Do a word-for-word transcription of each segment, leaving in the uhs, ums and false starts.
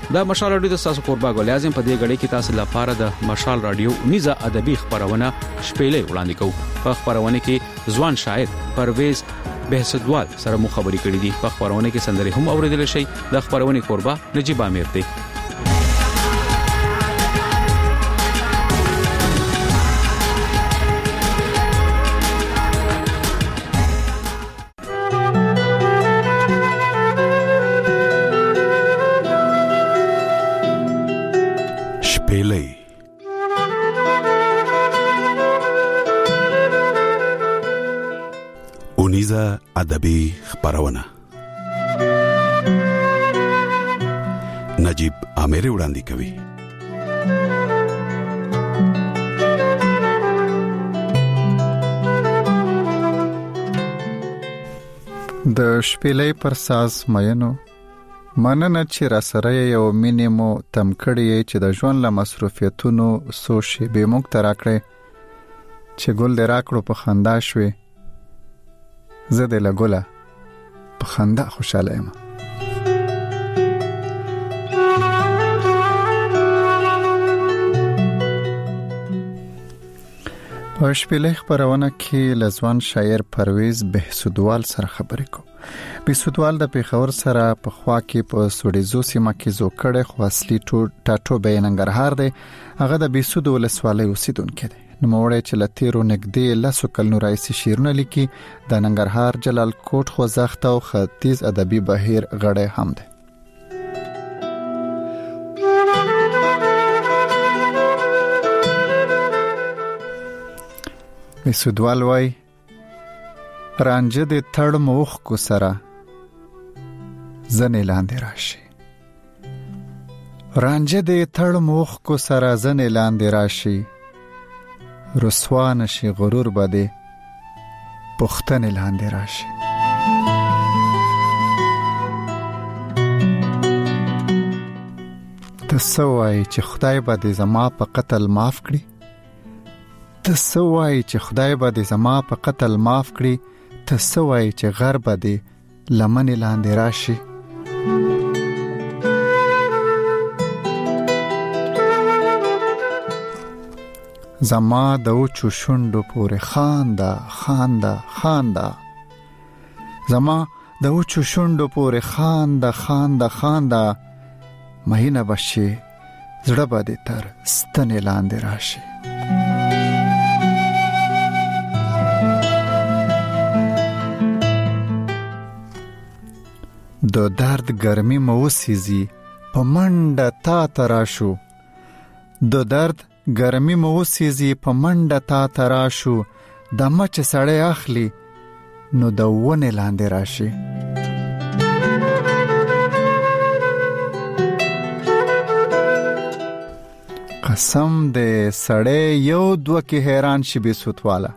دا مشال رادیو د تاسو قربا غو لازم په دې غړي کې تاسو لپاره د مشال رادیو نيزه ادبي خبرونه شپېلې وړاندې کوو. په خبرونه کې ځوان شاعر پرویز بهسودوال سره مو خبرې کړې دي. په خبرونه کې سندري هم اوریدل شي. د خبرونه قربا نجيب امیر دی. اونیزه ادبي خبرونه نجيب امیر وړاندې کوي. د شپېلې پر ساز مینو مننه چې را سره یو مینیمو تم کړی چې د ژوند له مصروفیتونو سوشي به موږ تر راکړې چې ګل دې راکړو په خندا شوي. زه دې لګوله په خندا خوشاله یم. په شپېلې خبرونه کې لزوان شاعر پرویز بهسودوال سره خبرې کو. بهسودوال د پیښور سره په خوا کې په سوډیزو سیمه کې زو کړه خو اصلي ټاټو به ننګرهار دی. هغه د بهسودو ولسوالۍ اوسیدونکو دی. نو موړی چې لتیرو نګدې لاسو کلنو رئیس شیرونه لیکي د ننګرهار جلال کوټ خوځښت او ختیځ ادبي بهیر غړی هم دی. بهسودوال وای رانجه دې تړ موخ کو سره زنې لاندې راشي. رانجه دې تړ موخ کو سره زنې لاندې راشي. رسوان شي غرور بده پختن لاندې راشي. تسوای چې خدای به دې زما په قتل معاف کړي. تسوای چې خدای به دې زما په قتل معاف کړي. تسوای چې غر به دې لمن لاندې راشي. زما د اوچو شوندو پورې خاندا خاندا خاندا. زما د اوچو شوندو پورې خاندا خاندا خاندا. مهینه بشي زړه به دې تر ستنې لاندې راشي. د درد ګرمي مو وسیزي په منډه تا تراشو. د درد ګرمي مو وسیزي په منډه تا تراشو. د مچ سړی اخلي نو د ونه لاندې راشي. قسم دې سړی یو دوه کې حیران شي بهسودواله.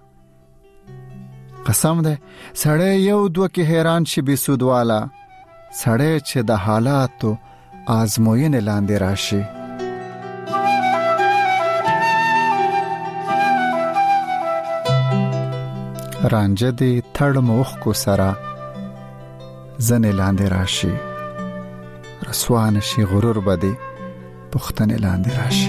قسم دې سړی یو دوه کې حیران شي بهسودواله. سړی چې د حالاتو آزموینې لاندې راشي. رانجه دې تړ موخ کو سره زنې لاندې راشي. رسوان شي غرور بده پختن لاندې راشي.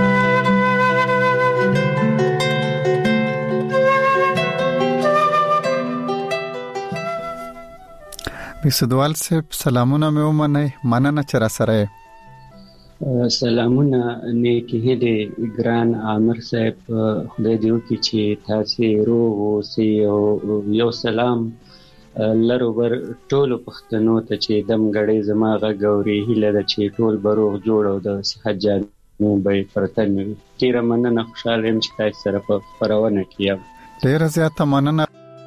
بهسودوال صاحب سلامونه مې ومنئ. مننه چې را سره. سلامونه نیکی هیلې ګران عامر صاحب. خدای دې وکړي چې تاسو روغ اوسئ او یو سلام لرو بر ټولو پښتنو ته چې دم غړې زما غږ اوري. هیله ده چې ټول به روغ جوړ او د صحت جامې به پرته وي. ډېره مننه. خوشحاله یم چې تاسو سره په خپرونه کې یم. ډېره زیاته مننه.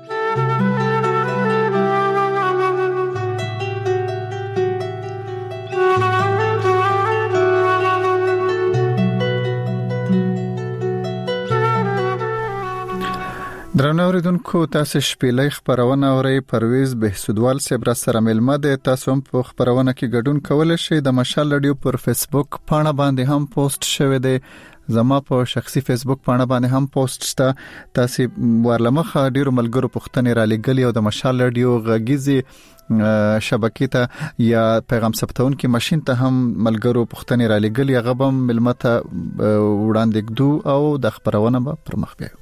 درنو اوریدونکو تاسو شپېلې خبرونه اورئ. پرویز بهسودوال صاحب را سره ملمه ده. تاسو هم په خبرونه کې ګډون کولای شئ. د مشال رادیو پر فیسبوک پاڼه باندې هم پوسټ شوی دی. زما په شخصي فیسبوک باندې باندې هم پوسټ شته. تاسو ورلمخه ډیرو ملګرو پښتنې را لګلې او د مشال رادیو غږیزي شبکې ته یا پیغام ثبتون کې ماشين ته هم ملګرو پښتنې را لګلې غبم ملمته وړاندې کړو او د خبرونه به پر مخ بیاو.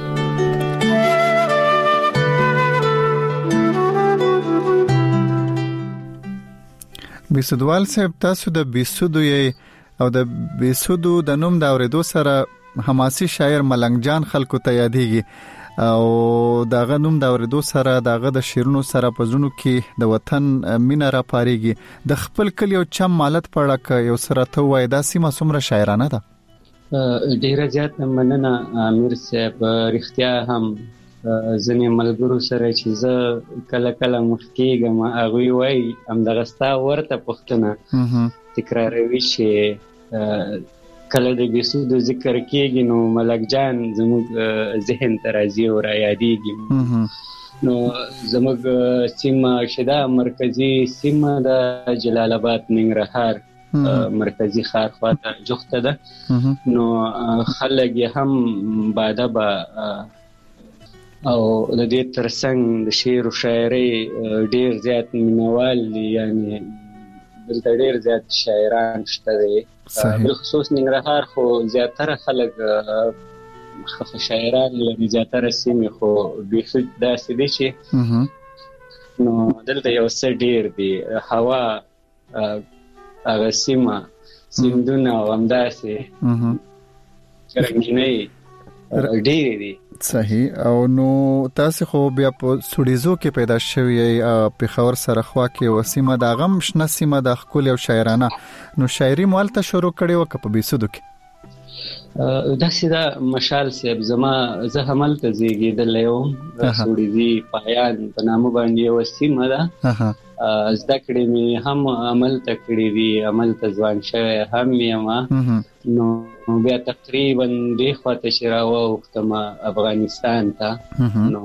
بیسودوال صاحب تاسو د بیسودو یې او د بیسودو د نوم د اوریدو سره حماسي شاعر ملنګ جان خلکو ته یادېږي او داغه نوم د اوریدو سره داغه د شیرونو سره پزونو کې د وطن مینه را پاريږي. د خپل کلی او چم مالت پړک یو سره ته وای دا سیمه څومره شاعرانه ده. ډیره زیات مننه امیر صاحب. رښتیا هم ځنې ملګرو سره چې زه کله کله مخکېږم هغوی وایي همدغه ستا ورته پوښتنه تکراروي چې کله د بیسودو ذکر کېږي نو ملک جان زموږ ذهن ته راځي او را یادېږي. نو زموږ سیمه چې دا مرکزي سیمه د جلال آباد ننګرهار مرکزي ښار خواته جوخته ده. نو خلک یې هم باده به او د دې ترڅنګ د شعر او شاعري ډیر زیات مینوال دي، یعنی دلته ډیر زیات شاعران شته دي. بالخصوص ننګرهار خو زیاتره خلک خف شاعران لري، زیاتره سیمې خو بیخي داسې دي چې نو دلته یو څه ډیر دي. هوا هغه سیمه سیندونه او همداسې رنګینۍ ډیرې دي. صحیح. او نو تاسو خو بیا په سوډیزو کې پیدا شوی په خبر سره خوا کې وسیمه د غم شنه سیمه د خپل او شاعرانه نو شاعري مالته شروع کړي وک په بیسودو کې داسې دا مشال صاحب زما زه عمل ته زیږیدل یم سوډیزي پایان په نامه باندې وسیمه ده. زده کړې مې هم عمل ته کړې دي، عمل ته ځوان شوی هم یم. نو بیا تقریبا دې خواته چې راووختم افغانستان ته. نو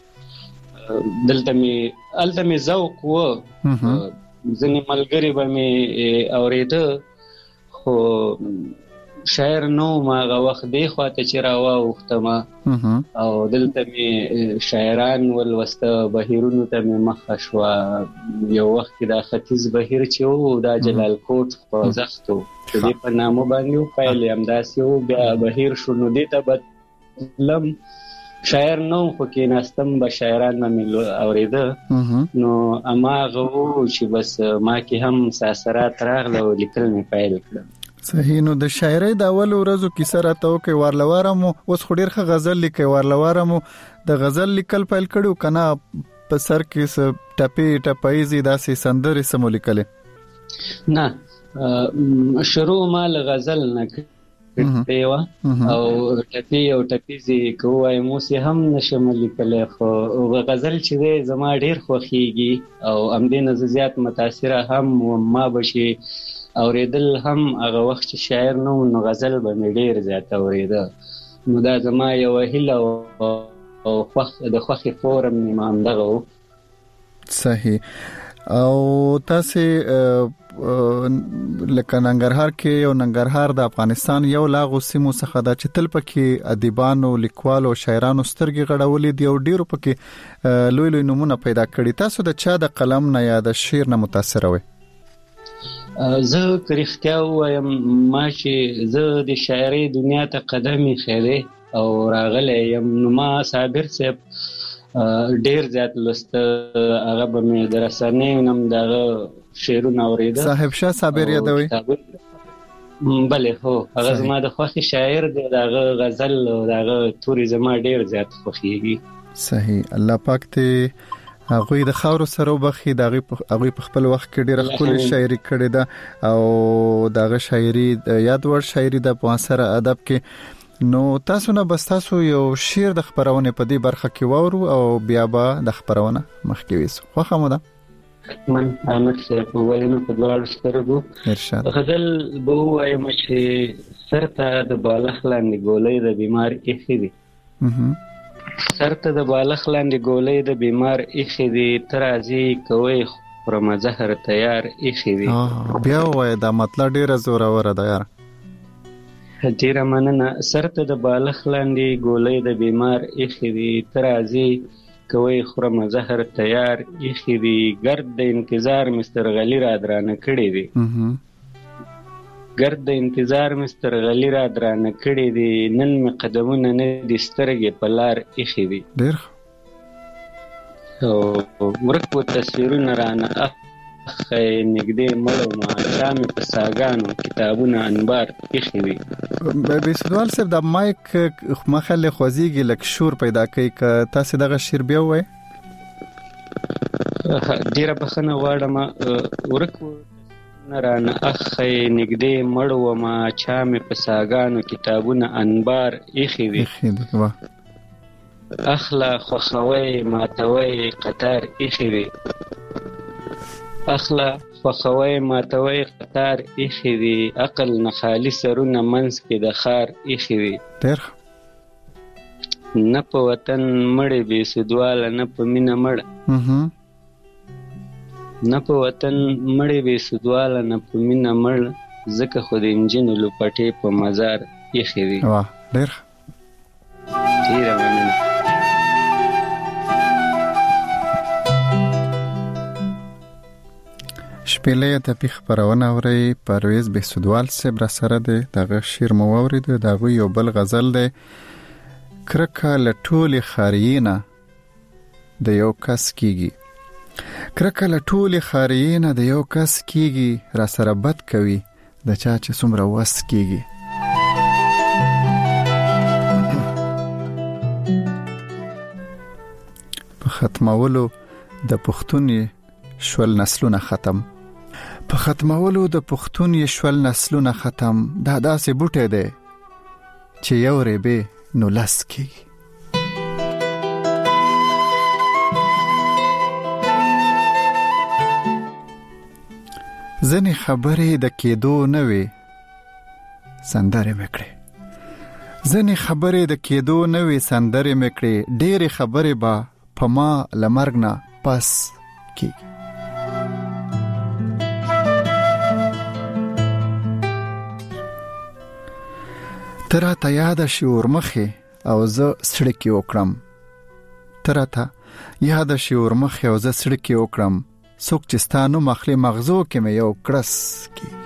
دلته مې هلته مې ذوق و، ځینې ملګري به مې اورېده خو شاعر نو ما هغه وخت دی خواته چې راووختم او دلته مې شاعران ولوسته، بهیرونو ته مې مخه شوه. یو وخت کې دا ختیځ بهیر چې و دا جلال کوټ خوځښت و د دې په نامه باندې و، پیل یې همداسې و. بیا بهیر شو نو دې ته بدلم، شاعر نو خو کېناستم به شاعران به مې اورېده. نو هماغه و چې بس ما کې هم ساسرات راغله او لیکل مې پیل کړم. صحیح. نو د شاعرۍ د اول ورځو کیسه راته وکي وارلوارمو اوس خو ډیر ښه غزل لیکي، وارلوارمو د غزل لیکل پیل کړو کنه په سر کې س ټپي ټپایزي داسې سندرې سمو لیکلې؟ نه شروع مال غزل نه کړې و او ټپي او ټپيزي کوی موسي هم نشم لیکلې، خو غزل چې زما ډیر خوښيږي او امدینه زیات متاثره هم ما بشي اوریدل هم هغه وخت چې شاعر نو نو غزل به مې ډیر زیات اوریده. نو دا زما یو هیله او خوښ د خوښي فورم نیمام دغه. صحیح. او تاسو لکه ننګرهار کې یو ننګرهار د افغانستان یو لاغو سیمو څخه دا چې تل پکې ادیبانو لیکوالو شاعرانو سترګې غړولې دی او ډیرو پکې لوی لوی نمونه پیدا کړي. تاسو د چا د قلم نه یا د شعر نه متاثر وئ؟ زه کرختیا وایم ما چې زه د شاعري دنیا ته قدم خېلې او راغلی یم. نو ما صابر صاحب ډیر زیات لسته، هغه به مې د رسنیو نم دغه شعرونه اورېده. صاحب شاه صابر یادوي؟ بله هو هغه زما د خوښي شاعر دی، دغه غزل او دغه توري زما ډیر زیات خوښيږي. صحیح. الله پاک ته هغه د خاورو سره وبخي، دغه هغه په خپل وخت کې ډېر خپل شاعري کړې ده او دغه شاعري یاد ور شاعري د معاصر ادب کې. نو تاسو نه بس تاسو یو شعر د خبرونه په دې برخه کې وورو او بیا به د خبرونه مخکې ویسو. خوښه مو ده؟ من امر صاحب وینو په دواړو سترګو ارشاد غزل به وایم چې سرته د بالغ لاندې ګولې د بیمار ایښې دي، سرته د بالغ لاندې ګولې د بیمار ایښې دي، ترازی کوي خرم زهر تیار ایښې دي. بیا وای دا مطلب ډیر زوره وره ده یار. ډیره مننه. سر ته د بالښت لاندې ګولۍ د بیمار ایښې دي، ته راځې کوی خورمه زهر تیار ایښې دي، ګرد د انتظار مستر غلی را درانه کړی دی، ګرد د انتظار مستر غلی را درانه کړی دی، نن مې قدمونه نه دي سترګې په لار ایښې دي. ډېر ورک و تصویرونه رانه اخی نږدې مړو ما چا مې په ساګانو کتابونه انبار ایښې وي. بیسودوال صاحب د مایک مخه له خوځېږي لږ شور پیدا کوي، که تاسې دغه شعر بیا ووایئ. ډېره بخښنه غواړم. ورک و رانه اخی نږدې مړو ما چا مې په ساګانو کتابونه انبار ایښې وي. اخلا خوښوي ماتوي قطار ایښې وي، اخلا خوښوي ماتوي قطار ایښې وي، عقل نه خالي سرونه منځ کې د خار ایښې وي. نه په وطن مړې بې سودواله، نه په مینه مړه، نه په وطن مړې بې سودواله، نه په مینه مړه، ځکه خو د انجینو لوپټې په مزار ایښې وي. ډېر ډېره مننه. شپېلۍ ادبي خپرونه اورئ. پرویز بهسودوال صاحب را سره دی، دغه شعر مو واورېد. د هغوی یو بل غزل دی، کرکه له ټولې خاریې نه د یو کس کېږي، کرکه له ټولې خاریې نه د یو کس کېږي، را سره بد کوي د چا چې څومره وس کېږي. په ختمولو د پښتون شول نسلونه ختم، په ختمولو د پښتون شول نسلونه ختم، دا داسې بوټی دی چې یو ریبې نو لس کېږي. ځنې خبرې د کېدو نه وي سندرې مې کړې، ځنې خبرې د کېدو نه وي سندرې مې کړې، ډېرې خبرې به په ما له مرګ نه پس کېږي. ته راته یاده شي ورمخې او زه سړکې وکړم، ته راته یاده شي ورمخې او زه سړکې وکړم، څوک چې ستا نوم اخلي مغزو کې مې یو کړس کېږي.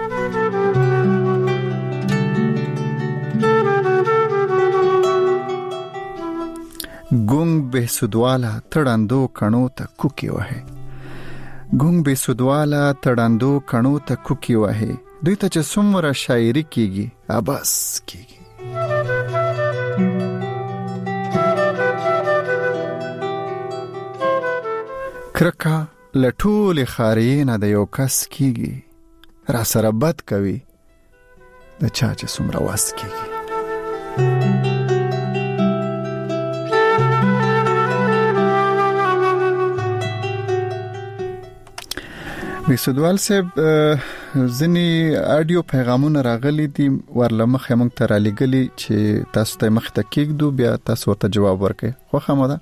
ګونګ بهسودواله تړندو کڼو ته کوکې وهې، ګونګ بهسودواله تړندو کڼو ته کوکې وهې، دوی ته چې څومره شاعري کېږي ابس کېږي. کرکه له ټولې خاریې نه د یو کس کېږي، را سره بد کوي د چا چې څومره وس کېږي. بهسودوال صاحب ځینې آډیو پیغامونه راغلي دي، ورله مخې موږ ته رالیږلي چې تاسو ته مخې ته کېږدو، بیا تاسو ورته جواب ورکړئ. خوښه مو ده؟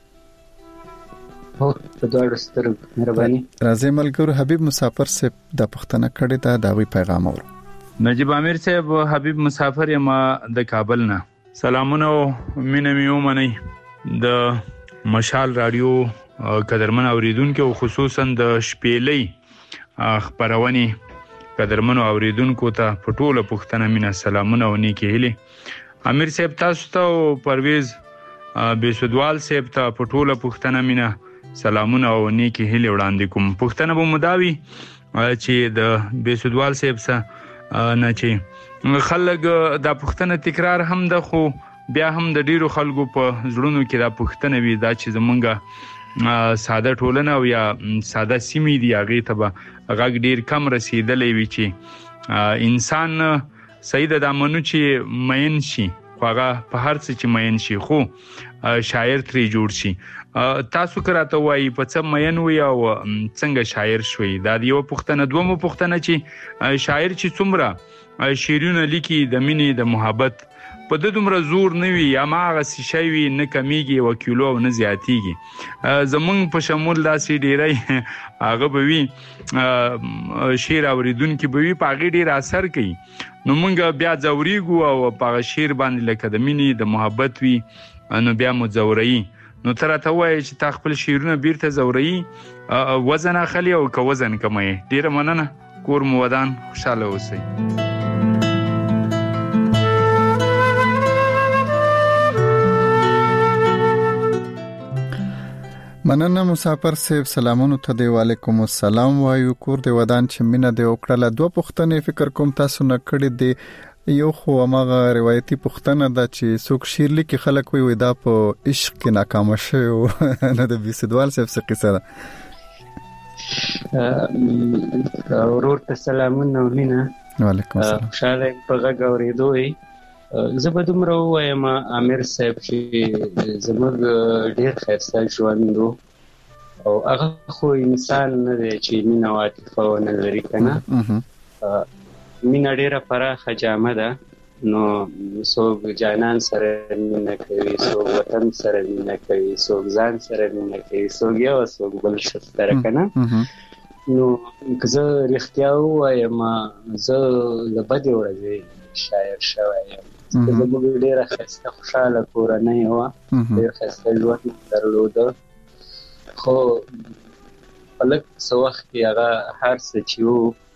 هو په دواړو سترګو مهرباني. راځئ ملګرو، حبیب مسافر صاحب دا پوښتنه کړې ده، د هغوی پیغام اورو. نجیب امیر صاحب، حبیب مسافر یم د کابل نه. سلامونه او مینه مې ومنئ د مشال راډیو قدرمن اوریدونکو، خصوصا د شپېلۍ خپرونې قدرمنو اوریدونکو ته په ټوله پښتنه مینه سلامونه او نیکې هیلې. امیر صاحب تاسو ته او پرویز بهسودوال صاحب ته په ټوله پښتنه مینه سلامونه او نیکې هیلې وړاندې کوم. پښتنه به مو دا وي چې د بهسودوال صاحب سره نه چې خلک دا پښتنه تکرار هم ده، خو بیا هم د ډیرو خلکو په زړونو کې دا پښتنه وي دا چې زمونږه ساده ټولنه او یا ساده سیمې دي، هغې ته به غږ ډیر کم رسیدلی وي چې انسان صحیح ده دا منو چې مین شي، خو هغه په هر څه چې مین شي خو شاعر ترې جوړ شي. تاسو که راته وایي په څه مین وي او څنګه شاعر شوي، دا د یوه پوښتنه. دومه پوښتنه چې شاعر چې څومره شعرونه لیکي د مینې د محبت په د دومره زور نه وي یا ماغه شي وي نه کمیږي او کیلو نه زیاتیږي زمونږ په شمول داسې ډیری هغه به وي شعر اوریدونکي به وي په هغې ډېر اثر کوي نو مونږ بیا ځورېږو او په هغه شعر باندې لکه د مینې د محبت وي نو بیا مو ځوروي نو ته راته ووایې چې تا خپل شعرونه بیرته ځوروي وزن اخلي او که وزن کموي ډېره مننه کور مو ودان خوشحاله اوسئ مننه مسافر صاحب سلامونو ته دی وعلیکم السلام وایو کور دی ودان چې مینه دی وکړه دوه پوښتنې فکر کوم تاسو نه کړې دي یو خو هغه روایتي پوښتنه ده چې څوک شعر لیکي خلک وي دا په عشق کې ناکام شوی او نه د بیسدوال صاحب څه قصه ده ورور ته سلامونه مینه وعلیکم السلام خوشاله په غږ اورېدو زه به دومره ووایم عامر صاحب چې زموږ ډېر ښایسته ژوند و او هغه خو انسان نه دی چې مینه او عاطفه ونه لري که نه مینه ډیره پراخه جامه ده نو څوک جانان سره مینه کوي څوک وطن سره مینه کوي څوک ځان سره مینه کوي څوک یو څوک بل شخص سره که نه نو که زه رښتیا ووایم زه له بدې ورځې شاعر شوی یم زموږ ډیره ښایسته خوشحاله کورنۍ وه ډېر ښایسته ژوند درلوده خو په لږ څه وخت کې هغه هر څه چې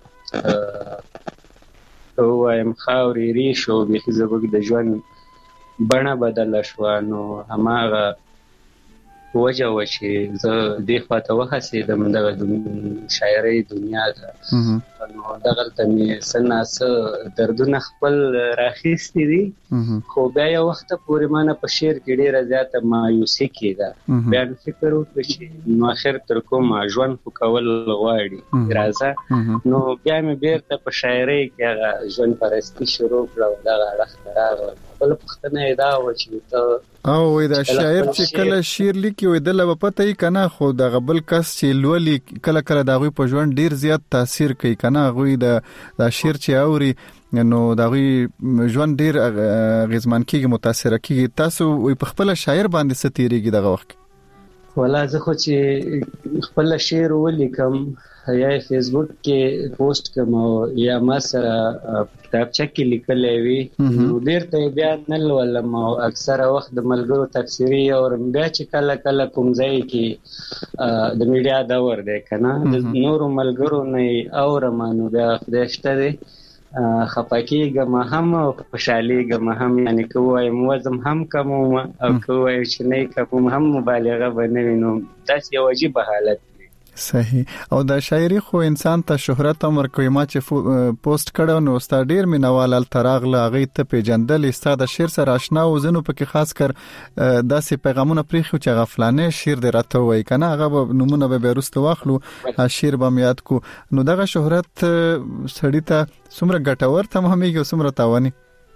و وایم خاورې ریش او بیخي زموږ د ژوند بڼه بدله شوه نو هماغه وجه وه چې زه دې خواته وهڅېدم دغه شاعرۍ دنیا ته نو دغلته مې څه ناڅه دردونه خپل راخیستي دي خو بیا یو وخته پورې ما نه په شعر کې ډېره زیاته مایوسي کېده بیا مې فکر وکړ چې نو اخر تر کومه ژوند خو کول غواړي راځه نو بیا مې بیرته په شاعرۍ کې هغه ژوند پرستي شروع کړه او دغه اړخ ته راغلم بله پوښتنه یې دا وه چې ته او وای دا شاعر چې کله شعر لیکي وای دله به پته یې که نه خو دغه بل کس چې لولي کله کله د هغوی په ژوند ډېر زیات تاثیر کوي که نه هغوی د شعر چې اوري نو د هغوی ژوند ډېر اغېزمن کېږي متاثره کېږي تاسو وای په خپله شاعر باندې څه تېرېږي دغه وخت والا زه خو چې خپل شعر ولیکم یا فیسبوک کې پوسټ کوم او یا ما سره کتابچه کې لیکلی وي نو ډېر ته یې بیا نه لولم او اکثره وخت د ملګرو تبصرې اورم بیا چې کله کله کوم ځای کې د میډیا دور دی که نه د نورو ملګرو نه یې اورم نو بیا خدای شته دی خفه کېږم هم او خوشحالېږم هم یعنې که ووایم وزم هم کموم او که ووایم چې نه یې کموم هم مبالغه به نه وي نو داسې یو عجیبه حالت صحیح او د شاعري خو انسان ته شهرت هم ورکوي ما چې پوسټ کړو نو ستا ډېر مینوال هلته راغله هغې ته پېژندلې ستا د شعر سره اشنا و ځینو پکې خاص کر داسې پیغامونه پرېښي چې هغه فلانی شعر دې راته ووایي که نه هغه به نومونه به بیا وروسته واخلو شعر به م یاد کو نو دغه شهرت سړي ته څومره ګټور تمامېږي او څومره تاواني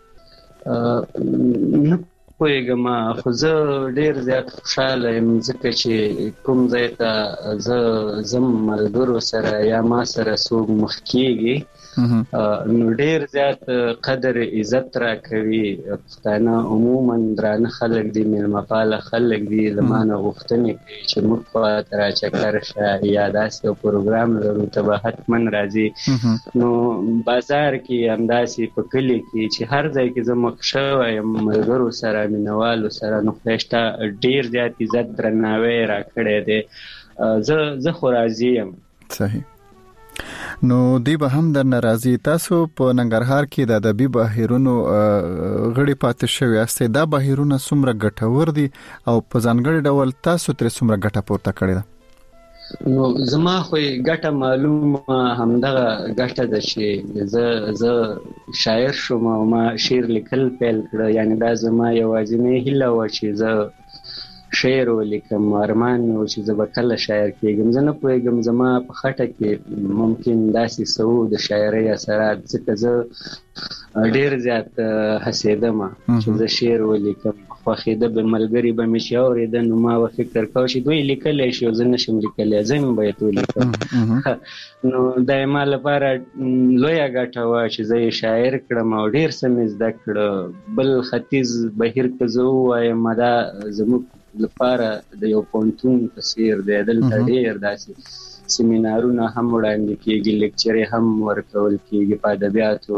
پوهېږم خو زه ډېر زیات خوشحاله یم ځکه چې کوم ځای ته زه ځم ملګرو سره یا ما سره څوک مخ کېږي نو ډېر زیات قدر عزت راکوي پښتانه عموما درانه خلک دي میلمه پاله خلک دي له ما نه غوښتنې کوي چې موږ خواته راچکر شه یا داسې یو پروګرام لرو ته به حتما راځي نو بازار کې همداسې په کلي کې چې هر ځای کې زه مخ شوی یم ملګرو سره مینوالو سره نو خدای شته ډېر زیات عزت درناوی راکړی دی زه زه خو راضي یم صحیح نو دی به هم در ناراضي تاسو په ننګرهار کې د ادبي بهیرونو غړي پاتې شوي یاستئ دا بهیرونه څومره ګټور دي او په ځانګړي ډول تاسو ترې څومره ګټه پورته کړې ده نو زما خو ګټه معلومه همدغه ګټه ده چې زه زه شاعر شوم او ما شعر لیکل پیل کړه یعنی دا زما یوازینۍ هیله وه چې زه شعر ولیکم ارمان مې و چې زه به کله شاعر کېږم زه نه پوهېږم زما په خټه کې ممکن داسې څه و د شاعرۍ اثرات ځکه زه ډېر زیات هڅېدم چې زه شعر ولیکم خوښېده به ملګري به مې چې اورېده نو ما به فکر کوه چې دوی لیکلی شي او زه نشم لیکلی زه مې باید ولیکم نو دا یې ما لپاره لویه ګټه وه چې زه یې شاعر کړم او ډېر څه مې زده کړه. بل ختیځ بهیر که زه ووایم دا زموږ لپاره د یو پوهنتون په څېر دی. دلته ډېر داسې سیمینارونه هم وړاندې کېږي، لیکچرې هم ورکول کېږي، په ادبیاتو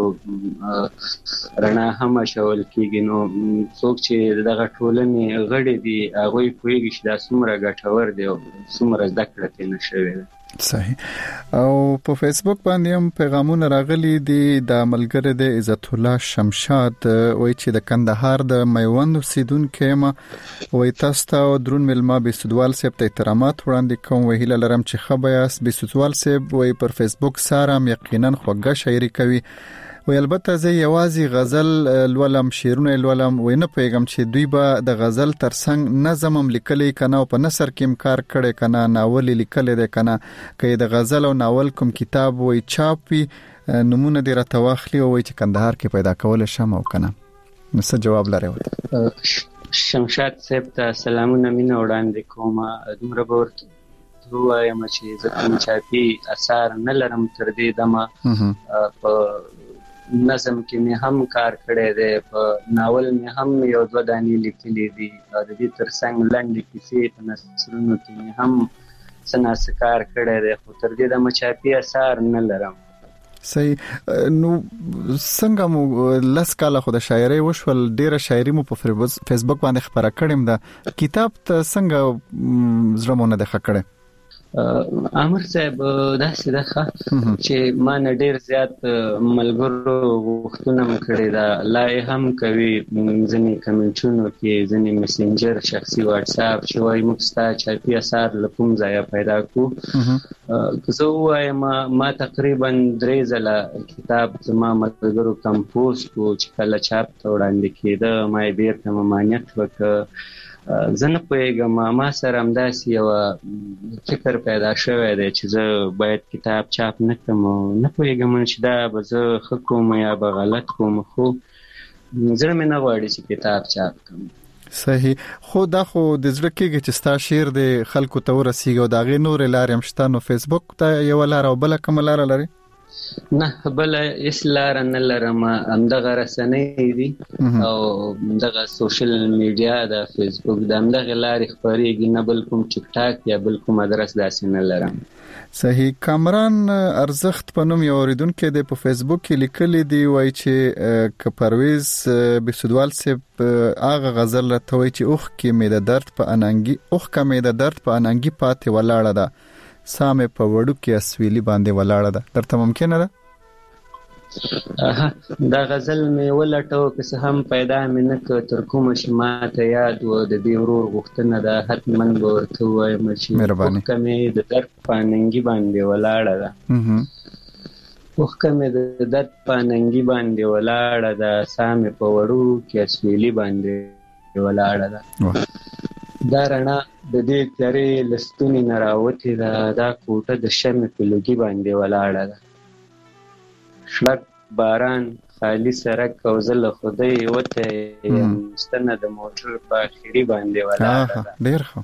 رڼا هم اچول کېږي. نو څوک چې دغه ټولنې غړي دي هغوی پوهېږي چې دا څومره ګټور دی او څومره زده کړه ترېنه شوې ده. صحیح. او په فیسبوک باندې هم پیغامونه راغلي دي. د ملګری د عزت الله شمشاد وایي چې د کندهار د میوند اوسیدونکو ما وایي تاسو ته درون ملما بیسودوال صاحب ته احترامات وړاندې کوم. وهیله لرم چې خبياس بیسودوال صاحب وایي پر فیسبوک سره یقینا خوږه شاعري کوي. وی البته زه یوازې غزل لولم، شعرونه لولم، وای نه پیغام چې دوی به د غزل ترڅنګ نظم هم لیکلی کنه او په نثر کې کار کړي کنه، ناول لیکلی دی کنه، که د غزل او ناول کوم کتاب وای چاپي نمونه دی راته واخلي او وای چې کندهار کې پیدا کول شم او کنه. نو څه جواب لري؟ شمشاد صاحب ته سلامونه مینه وړاندې کوم. دومره به ورته ووایم چې زه کوم چاپي اثار نه لرم، تر دې دمه په نظم کې مې هم کار کړی دی، په ناول مې هم یو دوه دانې لیکلي دي او د دې ترڅنګ لنډې کیسې په نثرونو کې مې هم څه ناڅه کار کړی دی، خو تر دې دمه چاپي اثار نه لرم. صحیح. نو څنګه مو لس کاله خو د شاعرۍ وشول، ډیره شاعري مو په فیسبوک باندې خبره کړم، دا کتاب ته څنګه زړه مو نه ده ښه کړی؟ عامر صاحب داسې ده چې ما نه ډېر زیات ملګرو غوښتنه م کړې ده، لا یې هم کوي ځینې کمنټونو کې، ځینې مسنجر شخصي واټساپ چې وایي موږ ستا چاپي اثار له کوم ځایه پیدا کړو. که زه ووایم ما تقریبا درې ځله کتاب زما ملګرو کمپوز کړو چې کله چاپ ته وړاندې کېده ما یې بېرته ممانعت وکړ. زه نه پوهېږم، ما سره همداسې یوه فکر پیدا شوی دی چې زه باید کتاب چاپ نه کړم او نه پوهېږم چې دا به زه ښه کوم یا به غلط کوم، خو زړه مې نه غواړي چې کتاب چاپ کړم. صحیح. خو دا خو د زړه کېږي چې ستا شعر د خلکو ته ورسیږي او د هغې نورې لارې هم شته. نو فیسبوک ته یوه لاره او بله کومه لاره لري؟ نه بله هېڅ لاره نه لرم، همدغه رسنۍ دي او دغه سوشل میډیا د فیسبوک د همدغې لارې خپرېږي، نه بل کوم ټیک ټاک یا بل کوم ادرس داسې نه لرم. صحیح. کامران ارزښت په نوم یو اوریدونکی دی په فیسبوک کې لیکلی دی، وایي چې که پرویز بیسودوال صاحب هغه غزل راته وایي چې اوښکې مې د درد په اننګي اوښکه مې د درد په اننګي پاتې ولاړه ده، سامې په وړو کې اسویلي باندې ولاړه ده. درته ممکنه ده؟ دا غزل مې ولټو که څه هم پیدا مې نه کړ، تر کومه چې ما ته یاد و د دې ورور غوښتنه ده، حتما به ورته ووایم چې اوښکه مې د درد په اننګي باندې ولاړه ده، اوښکه مې د درد په اننګي باندې ولاړه ده، سامې په وړو کې اسویلي باندې ولاړه ده. دا رڼا د دې تیارې له ستوني نه راوتې ده، دا کوټه د شمعې په لوګي باندې ولاړه ده. شړک باران خالي سړک او زه له خدای وتی یم، ستنه د موټر په اخري باندې ولاړه ده. ډېر ښه.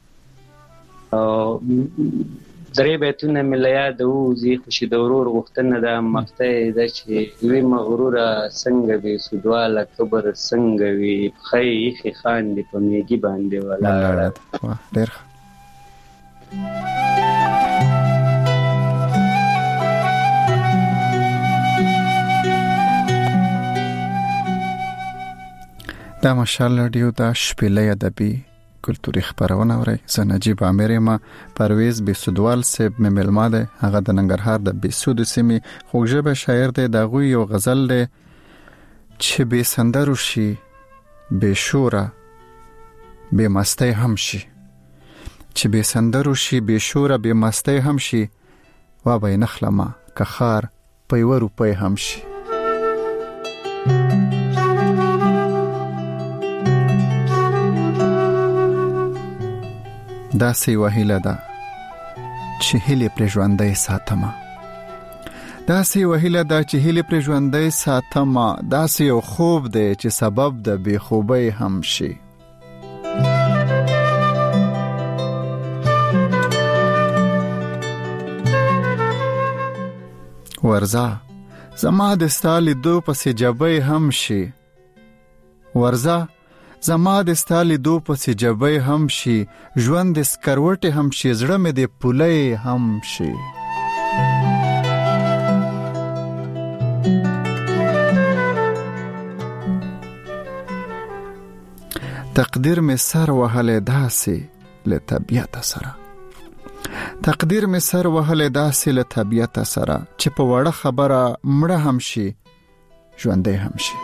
او درې بیتونه مې له یاده ووځي، خو چې د ورور غوښتنه ده مقطع یې ده چې وي مغروره څنګه بیسودواله کبر څنګه وي، پښه یې ایښې خاندي په میږي باندې ولاړه ده. ډېر ښه. دا مشال رادیو دا شپېلۍ ادبي کلتوري خبرونه اوري. زه نجیب عامر یم. پرویز بیسودوال صاحب مې ملما ده، هغه د ننګرهار د بیسود سیمې خوږژبه شاعر دی. د هغوی یو غزل دی چې بې سندرو شي، بې شوره، بې مستی هم شي، چې بې سندرو شي، بې شوره، بې مستی هم شي، وا به یې نخلمه که خار په یوه روپۍ هم شي. داسې یوه هیله ده چې هیلې پرې ژوندی ساتمه، داسې یوه هیله ده چې هیلې پرې ژوندی ساتمه، داسې یو خوب دی چې سبب د بې خوبۍ هم شي. ورځه زما د ستالي دو پسې جبې هم شي ورځه زما د ستالي دو پسې جبې هم شي ژوند د سکروټه هم شي زړه مې د پولې هم شي تقدیر می سر وهله داسې له طبيعت سره تقدیر می سر وهله داسې له طبيعت سره چې په وړه خبره مړه هم شي ژوندې هم شي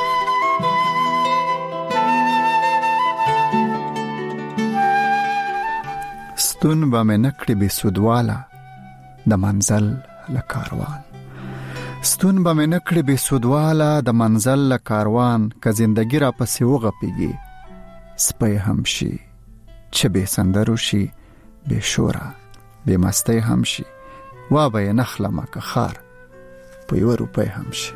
ستون به مې نکړي بې سودواله د منزل له کاروان ستون به مې نکړي بې سودواله د منزل له کاروان که زندګي را پسې وغپېږي سپی هم شي چې بې سندرو شي بې شوره بې مستی هم شي وا به یې نخلمه که خار په یوه روپۍ هم شي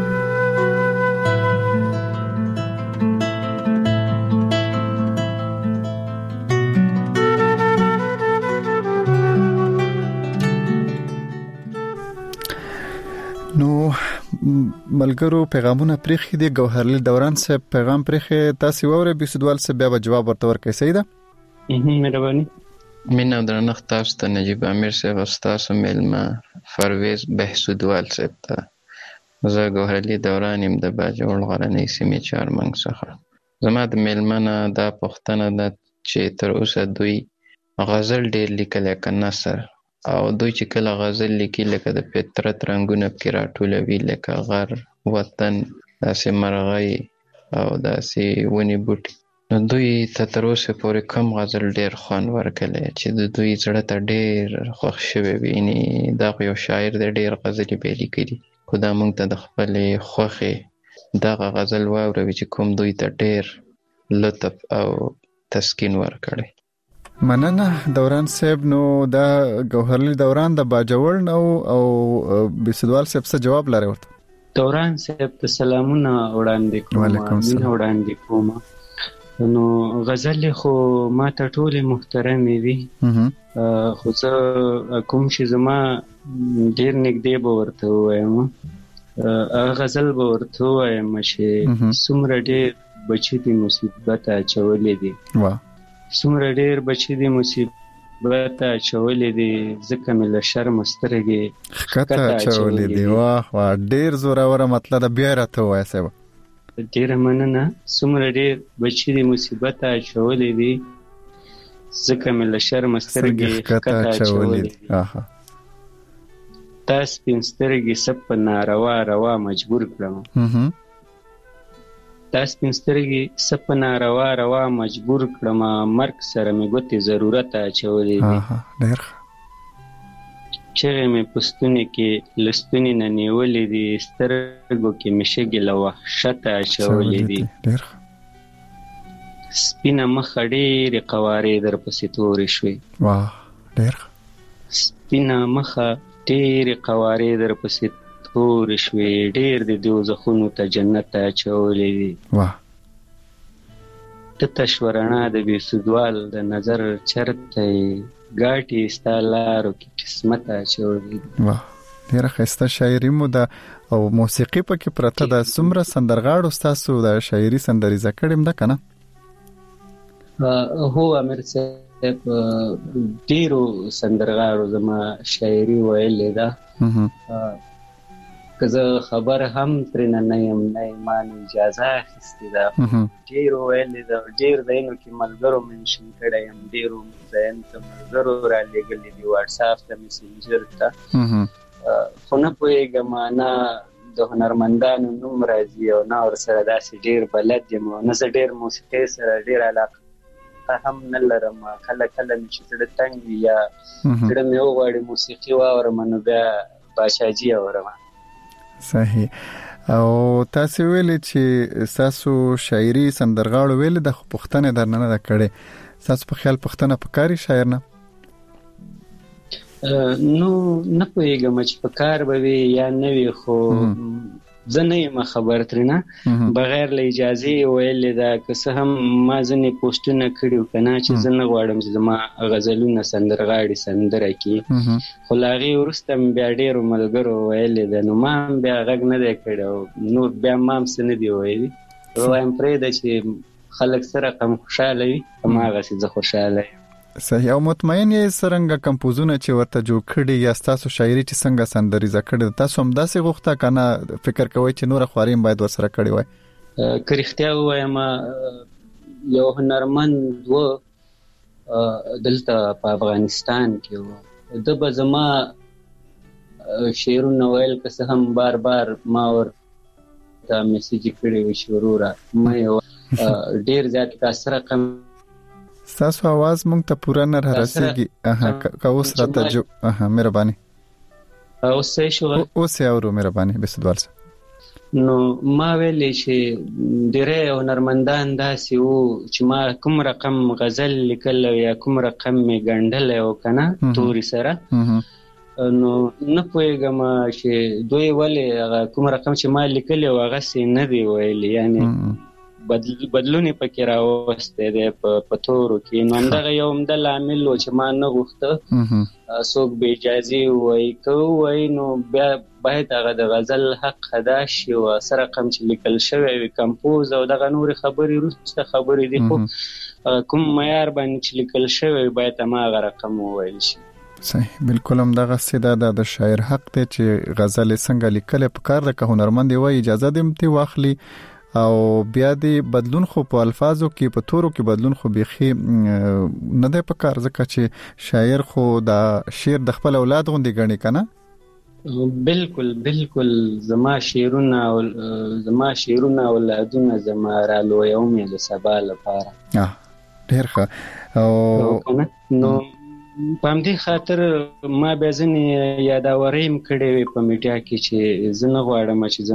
نو ملګرو پیغامونه پریخي دي ګوهرلی دوران صاحب پیغام پریخي تاسو وره بيسدوال صاحب بیا جواب ورته ورکړئ سیده مهرباني مینه درنښت تاسو ته نجیب امیر صاحب تاسو ملما فرویز بهسودوال صاحب ته زه ګوهرلی دوران يم د باجوړ غرنۍ سیمې چارمنګ څخه زما د ملمنه دا پښتنه د چې تر اوسه دوی غزل ډېر لیکل کنه سر او دوی چې کله غزل لیکي لکه د فطرت رنگونه پکې راټولوي لکه غر وطن داسې مرغۍ او داسې ونې بوټي نو دوی ته تر اوسه پورې کم غزل ډېر خوند ورکړی چې د دوی زړه ته ډېر خوښ شوی وي یعنې دا خو یو شاعر دی ډېر غزلې به یې لیکلي خو دا موږ ته د خپلې خوښې دغه غزل واوروي چې کوم دوی ته ډېر لطف او تسکین ورکړی مننه دوران صاحب نو دا ګوهرلی دوران د باجوړ نو او بيسدوال صاحب څه جواب لري ورته دوران صاحب ته سلامونه وړاندې کوم وعلیکم السلام وړاندې کوم نو غزل خو ما ته ټول محترمې وي خو زه کوم چې زما ډیر نږدې به ورته وایم غزل به ورته وایم چې څومره ډیر بچی دي مصیبت اچولې دي واه څومره ډیر بچی دي مصیبت اچولې دي ځکه مې له شرم سترګې ښکته اچولې دي واه واه ډیر زوره مطلب بیا راته وایي صاحب ډیر مننه څومره ډیر بچی دي مصیبت اچولې دي ځکه مې له شرم سترګې ښکته اچولې دي اها تاسو پینسترګې سپ ناروا روا مجبور کړم تاسو پینسترګې سپ ناروا روا مجبور کړم مرګ سره مې ګوتې ضرورت اچولې دي اها ډیر چې مې پستونی کې لستونی نه نیولې دي سترګو کې مې شګې له وحشت اچولې دي ډیر سپینه مخ ډېرې قوارې در پسې تورې شوې واه ډیر سپینه مخ ډېرې قوارې در پسې تورې شوې ډېر د دوزخونو ته جنت اچولې دي واه ته تشورنا د بيسودوال د نظر چرته ګاټي ستالارو کې قسمت اچولې واه ډیره ښایسته شاعري مو ده او موسیقي پکې پرته ده څومره سندرغاړو ستاسو د شاعري سندریزه کړم ده کنه هو امیر صاحب ډیرو سندرغاړو زما شاعري ویلې ده که زه خبر هم ترېنه نه یم نه یې ما اجازه اخیستې ده ډېرو ویلې ده ډېر ځایونو کې ملګرو منشن کړی یم ډېرو ځایونو ته ملګرو رالېږلي دي واټساپ ته مسنجر ته خو نه پوهېږم نه د هنرمندانو نوم راځي او نه ورسره داسې ډېر بلد یم او نه زه ډېر موسیقۍ سره ډېر علاقه هم نه لرم کله کله مې چې زړه تنګ وي یا زړه مې وغواړي موسیقي واورم نو بیا باچاجي اورم صحیح او تاسو ویلې چې تاسو شاعري سندرغاړو ویلې د پښتنه درنه نه کړي تاسو په خیال پښتنه پکاري شاعر نه نو نه پوهېږم چې پکار به وي یا نه وي خو زه نه یم خبر ترنه بغیر له اجازه ویل دا که څه هم ما ځنې پوسټونه کړي کنه چې زه نه غواړم چې زما غزلونه سندرغاړي سندره کې خو لا غي ورسته بیا ډېر ملګرو ویل دا نو ما بیا غږ نه دی کړی نو بیا ما هم څه نه دی ویلي وایم پرېږده چې خلک سره کم خوشاله وي هماغسې زه خوشاله یم. صحیح. او مطمئن یې څرنګه کمپوزونه چې ورته جوړ کړي یا تاسو شاعري چې څنګه سندریزه کړي تاسو هم داسې غوښته کنه فکر کوئ چې نور خواریم باید ورسره کړي وای؟ که رښتیا ووایم یو هنرمند و دلته په افغانستان کې و ده به زما شعرونه ویل که څه هم بار بار ما ورته میسیج کړی وي چې وروره مه یې ډېر زیات تاثر رقم ستاسو आवाज مونږ ته پوره نه رسیږي. اها که اوس راته جو اها مهرباني اوس څه شو اوس یې اورو مهرباني بسدوال صاحب. نو ما ویلې چې ډېر هنرمندان داسې وو چې ما کوم رقم غزل لیکل یا کوم رقم می ګنډل او کنه توري سره نو نه پوهېږم چې دوی ولې کوم رقم چې ما لیکل او هغه سي نه دی ویلي یعنی بدل بدلونی پکې راوسته دی په تورو کې نو همدغه یو همدا لامل و چې ما نه غوښته څوک بې اجازې ووایي که ووایي نو بیا باید هغه د غزل حق ادا شي او څه رقم چې لیکل شوی وي کمپوز او دغه نورې خبرې وروسته خبرې دي خو کوم معیار باندې چې لیکل شوی باید هماغه رقم وویل شي. صحیح. بالکل هم دغه سیده د شاعر حق دی چې غزل څنګه لیکل پکار ده که هنرمند وي اجازه دې متي واخلي او بیا دې بدلون خو په الفاظو کې په تورو کې بدلون خو بيخي نه ده پکار ځکه چې شاعر خو دا شعر د خپل اولاد غوندي غني کنه. بالکل بالکل زما شعرونه او زما شعرونه اولادونه زما را لویومې د سبا لپاره. اه ډېر ښه. او نو په همدې خاطر ما بیا ځینې یاداورۍ م کړې وې په میډیا کې چې زه نه غواړم چې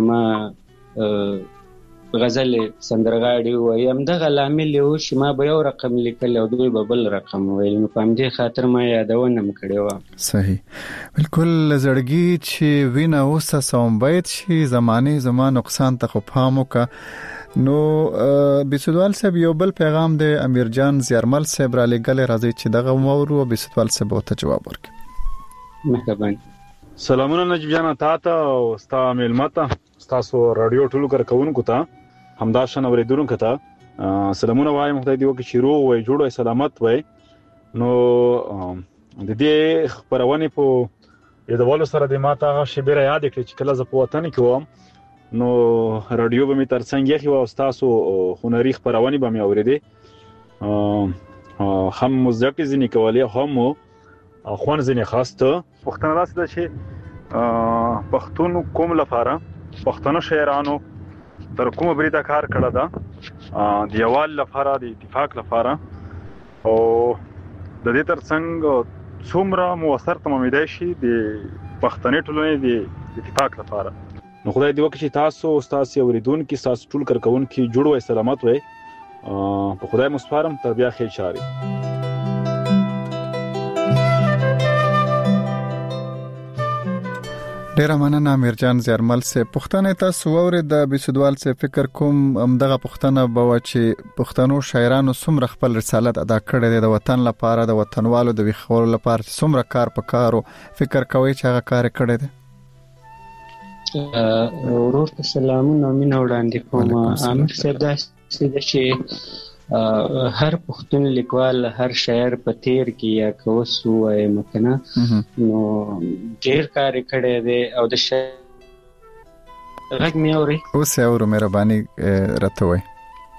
زما غزل سندرغاړي وایي همدغه لامل یې و چې ما به یو رقم لیکل او دوی به بل رقم ویل نو په همدې خاطر ما یادونه م کړې وه. صحیح. بالکل زړګي چې وینه اوسه سوم باید شي زمانه زما نقصان ته خو پام وکړه. نو بسدوال صاحب یو بل پیغام د امیر جان زیارمل صاحب را لګل راځي چې دغه مورو بسدوال صاحب ته جواب ورکړي. مهرباني. سلامونه نجیب جان تاسو او ستا ملمته تاسو رادیو ټولو کارکونکو ته همداشن اوریدونکو ته سلامونه وایم خدای دې وکړي چې روغ وي جوړ وي سلامت وي. نو د دې خبرونه په یادولو سره د ماته هغه شبره یاد کړی چې کله ز په وطن کې وم نو رادیو به می ترڅنګ یې او تاسو هنري خبرونه به می اوریدي هم مزدک ځنی کولی هم خوان ځنی خاصه پښتنه راس ده چې پښتون کوم لپاره پښتون شاعرانو تر کومه بریده کار کړه دا دیوال لپاره د اتفاق لپاره او د دې ترڅنګ څومره موثر تمامیدای شي د پښتني ټولنې د اتفاق لپاره. نو خدای دې وکړي چې تاسو استاد اوریدونکو تاسو ټول کارکونکو جوړ وي سلامت وي په خدای مسپارم تر بیا خیر چاري. ډیر مننه امیر جان زیارمل سے پښتنه تاسو وره د بسدوال سے فکر کوم امدغه پښتنه بوا چې پښتنو شاعرانو څومره خپل رسالت ادا کړی دی د وطن لپاره د وطنوالو د ویخولو لپاره څومره کار پکارو فکر کوي چې هغه کار کړی دی. ورور ته سلامونه مینه وړاندې کوم. امیر صاحب دا چې هر پښتون لیکوال هر شاعر په تیر کې یا کوسو وای مکنه نو ډیر کار کړی دی او د شاعر غږ مې اوري اوس اورو مهرباني راته وای.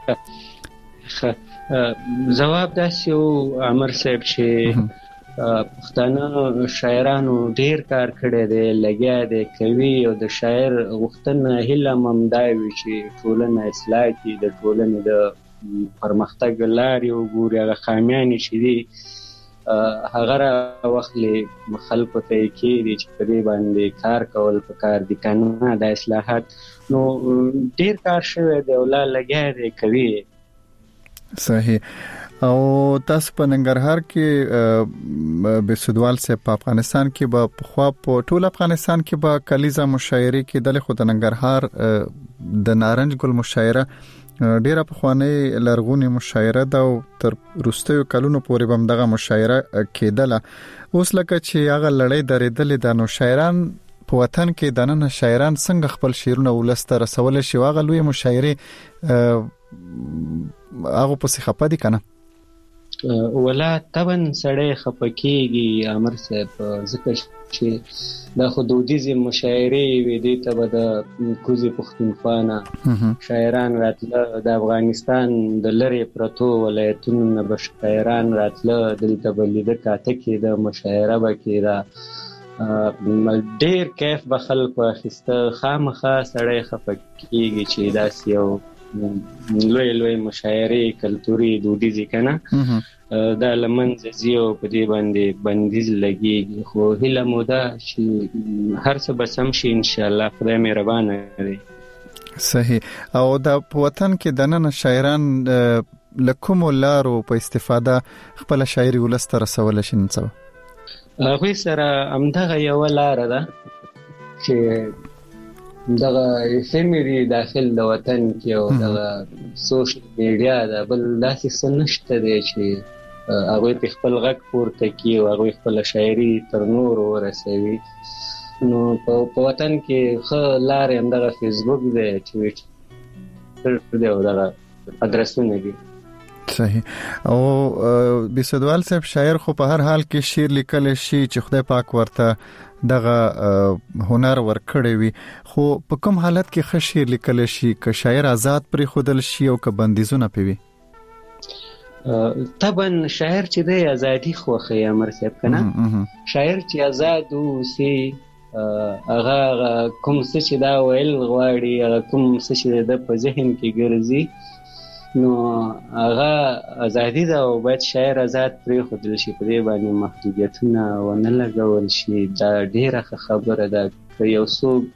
جواب داسې و امیر صاحب چې پښتانه شاعرانو ډیر کار کړی دی لګیا دی کوي او د شاعر غوښتنه هیله ممدا وي چې ټولنه اصلاح کړي د ټولنې د پرمختګ لارې وګوري هغه خامیانې چې دي هغه را واخلي خلکو ته یې کېږدي چې په دې باندې کار کول پکار دي کنه د اصلاحات نو ډیر کار شوی دی او لا لګیا دی کوي. صحیح. او تاسو په ننګرهار کې بسودوال سه په افغانستان کې به خو په ټول افغانستان کې به کلیزه مشاعره کې د خو د ننګرهار د نارنج ګل مشاعره ډیره په خواني لرغونی مشاعره ده او تر روستیو کلونو پورې بم دغه مشاعره کېدله. اوس لکه چې هغه لړۍ درېدلې د نو شاعران په وطن کې د نن شاعران څنګه خپل شعرونه ولسته رسول شي هغه لوی مشاعره هغه په صحه دي کنه ولا طبعا سړی خپکیږي امر صاحب ذکر چې دا حدودي مشاعره وې دي ته د کوزي پښتونخوا شاعران راتله د افغانستان د لری پرتو ولایتونو نه به شاعران راتله دلته بلیده کاته کې د مشاعره به کې دا ډیر کیف به خلک واخیسته خامخا سړی خپکیږي چې داسې یو لوی لوی مشاعره کلتوري دودیزي کنه دا لمنځه زیو په دې باندې بندیز لګي خو هله مودا چې هر څه به سم شي ان شاء الله خدای مهربان دی. صحیح. او د وطن کې د نن شاعران لکوم لارو په استفاده خپل شاعري ولسته رسول شي نن څه هغه سره امدغه یو لار ده چې دغه فیملی داخل د وطن کې او دغه سوشل میډیا دا بل داسې څه نشته دی چې هغه په خپل غږ پورته کوي او هغه خپل شاعري تر نور ورسوي. نو په وطن کې خو لارې هم دغه فیسبوک دی ټویټر دی او دغه ادرسونه دي. صحیح. او بسودوال صاحب شاعر خو په هر حال کې شعر لیکل شي چې خدای پاک ورته دغه هنر ورکړی وي خو په کوم حالت کې ښه شعر لیکل شي که شاعر آزاد پرې خودل شي او که بندیزونه پوي؟ طبعا شاعر چې د ازادي خوخه امر صاحب کنه شاعر چې آزاد وسی هغه کوم څه چې دا ویل غواړي هغه کوم څه چې د په ذهن کې ګرځي نو هغه ازادي ده او باید شاعر آزاد پرې خودل شي په دې باندې محدودیتونه ونه لګول شي. دا ډیره خبره ده که یو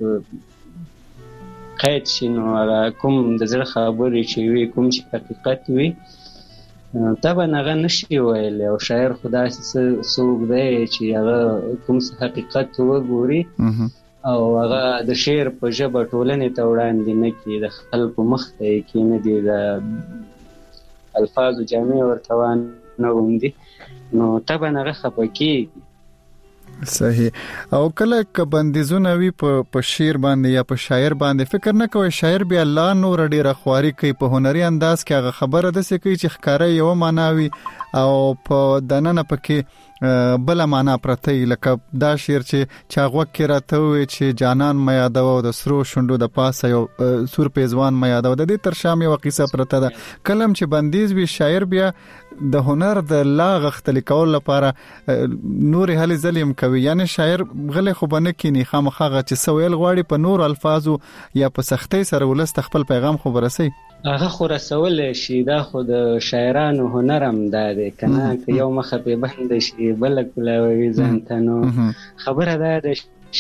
څوک قید شي نو کوم د زړه خبرې چې وي کوم چې حقیقت وي طبعا هغه نشي ویل او شاعر خدا څوک دی چې هغه کوم څه حقیقت وګوري او هغه د شعر په ژبه ټولنې ته وړاندې نه کړي د خلکو مخ ته یې کښېنه دي د الفاظو جامع ورته وانه غوندي نو طبعا هغه خفه کېږي. صحیح. او کله که بندیزونه وي په شعر باندې یا په شاعر باندې فکر نه کوي شاعر بیا الله نور ډیره خواري کوي په هنري انداز کې هغه خبره دسې کوي چې ښکاره یو معنا وي او په دننه پکې بل معنا پرته لکه دا شعر چې چاغوک کې راته وي چې جانان ما یادو د سرو شوندو د پاسه یو سور پیزوان ما یادو د دې تر شام یو قصه پرته ده. کلم چې بندیز وي شاعر بیا د هنر د لا غختل کول لپاره نور هلي ظلم کوي یعنی شاعر غلې خو بنه کینی خامخغه چې سویل غواړي په نور الفاظو یا په سختۍ سره ولست خپل پیغام خو برسي هغه خو رسول شي دا خو د شاعرانو هنر هم ده کنه که یو مخه په بند شي بل کولوي ځانتنو خبره ده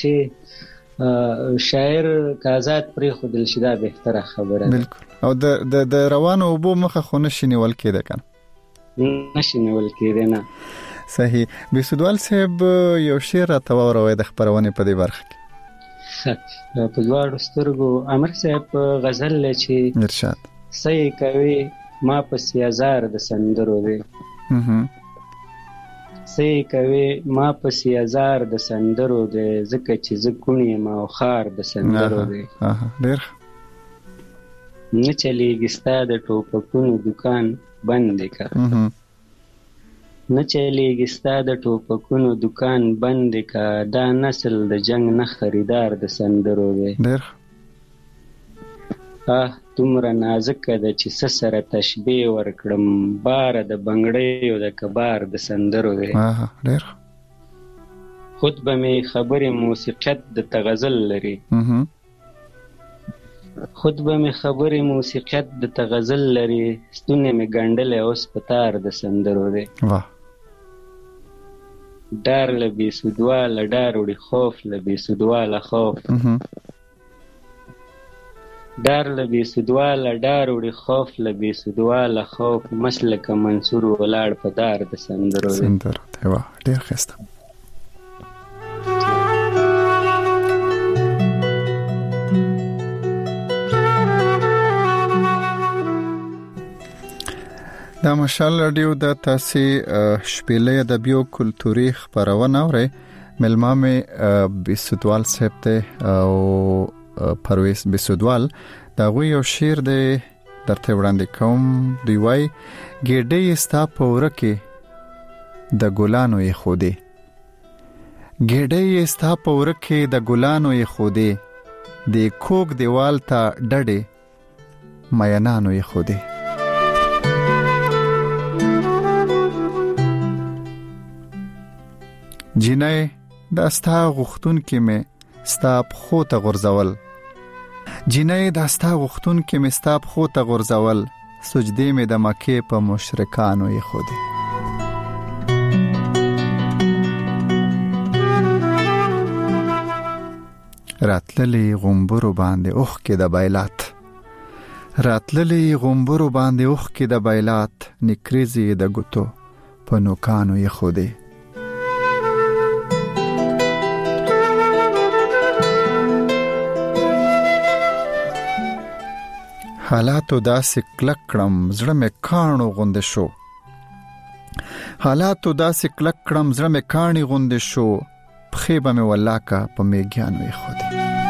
چې شاعر کازات پرې خودل شي دا بهتره خبره ده. بالکل. او د د روانو وبو مخه خو نشي نیول کېده کنه نشي نیول کېده نه. صحیح. بسودوال صاحب یو شعر راته وروي د خبرونه په دې برخه کې په دواړو سترګو امر صاحب غزل چې ارشاد صحیح کوي ما پسې هزار د سندرو دی صحیح کوي ما پسې هزار د سندرو دی ځکه چې زه کونی ما او خار د سندرو دی ډېر نه چلیږي ستا د ټوپکونو دکان بند دی که نه چلیږي ستا د ټوپکونو دکان بند که دا نسل د جنگ نه خریدار د سندرو دی ډېر اه دومره نازکه ده چې څه سره تشبیه ورکړم باره د بنګړیو د کبار د سندرو دی ډېر خود به مې خبرې موسیقیت د تغزل لري خود به مې خبرې موسیقیت د تغزل لري ستونې مې ګنډلې اوس په تار د سندرو دی واه ډار له بې سودواله ډار وړي خوف له بې سودواله خوف دار لبی سودواله دار وړي خوف لبی سودواله خوف مسلک منصور ولاړ په دار د سندرو سندرو ته وا ډیر ښه. دا مشال رادیو د تاسې شپېلې ادبي او کلتوري خبرونه اورئ. ملما مې بسودوال صاحب ته او پرویز بسودوال دا غوی یو شعر دی درته وړاندې کوم. دوی وایي ګېډۍ ستا په وره کې د ګلانو یې خودې، ګېډۍ ستا په وره کې د ګلانو یې خودې، د کوک دیوال ته ډډې مینانو یې خودې. جینای دا ستا غختون کې مې ستا پخو ته غورځول، جینای دا ستا غختون کې مې ستا پخو ته غورځول، سجدې مې د مکې په مشرکانو یې خودې. راتللی غومبرو باندې اوخ کې د بایلات، راتللی غومبرو باندې اوخ کې د بایلات، نکریزي د ګوتو په نوکانو یې خودې. حالاتو داسې کلک کړم زړه مې کاڼو غوندې شو، حالاتو داسې کلک کړم زړه مې کاڼي غوندې شو، پښې به مې ولاکه په میږیانو یې خودې.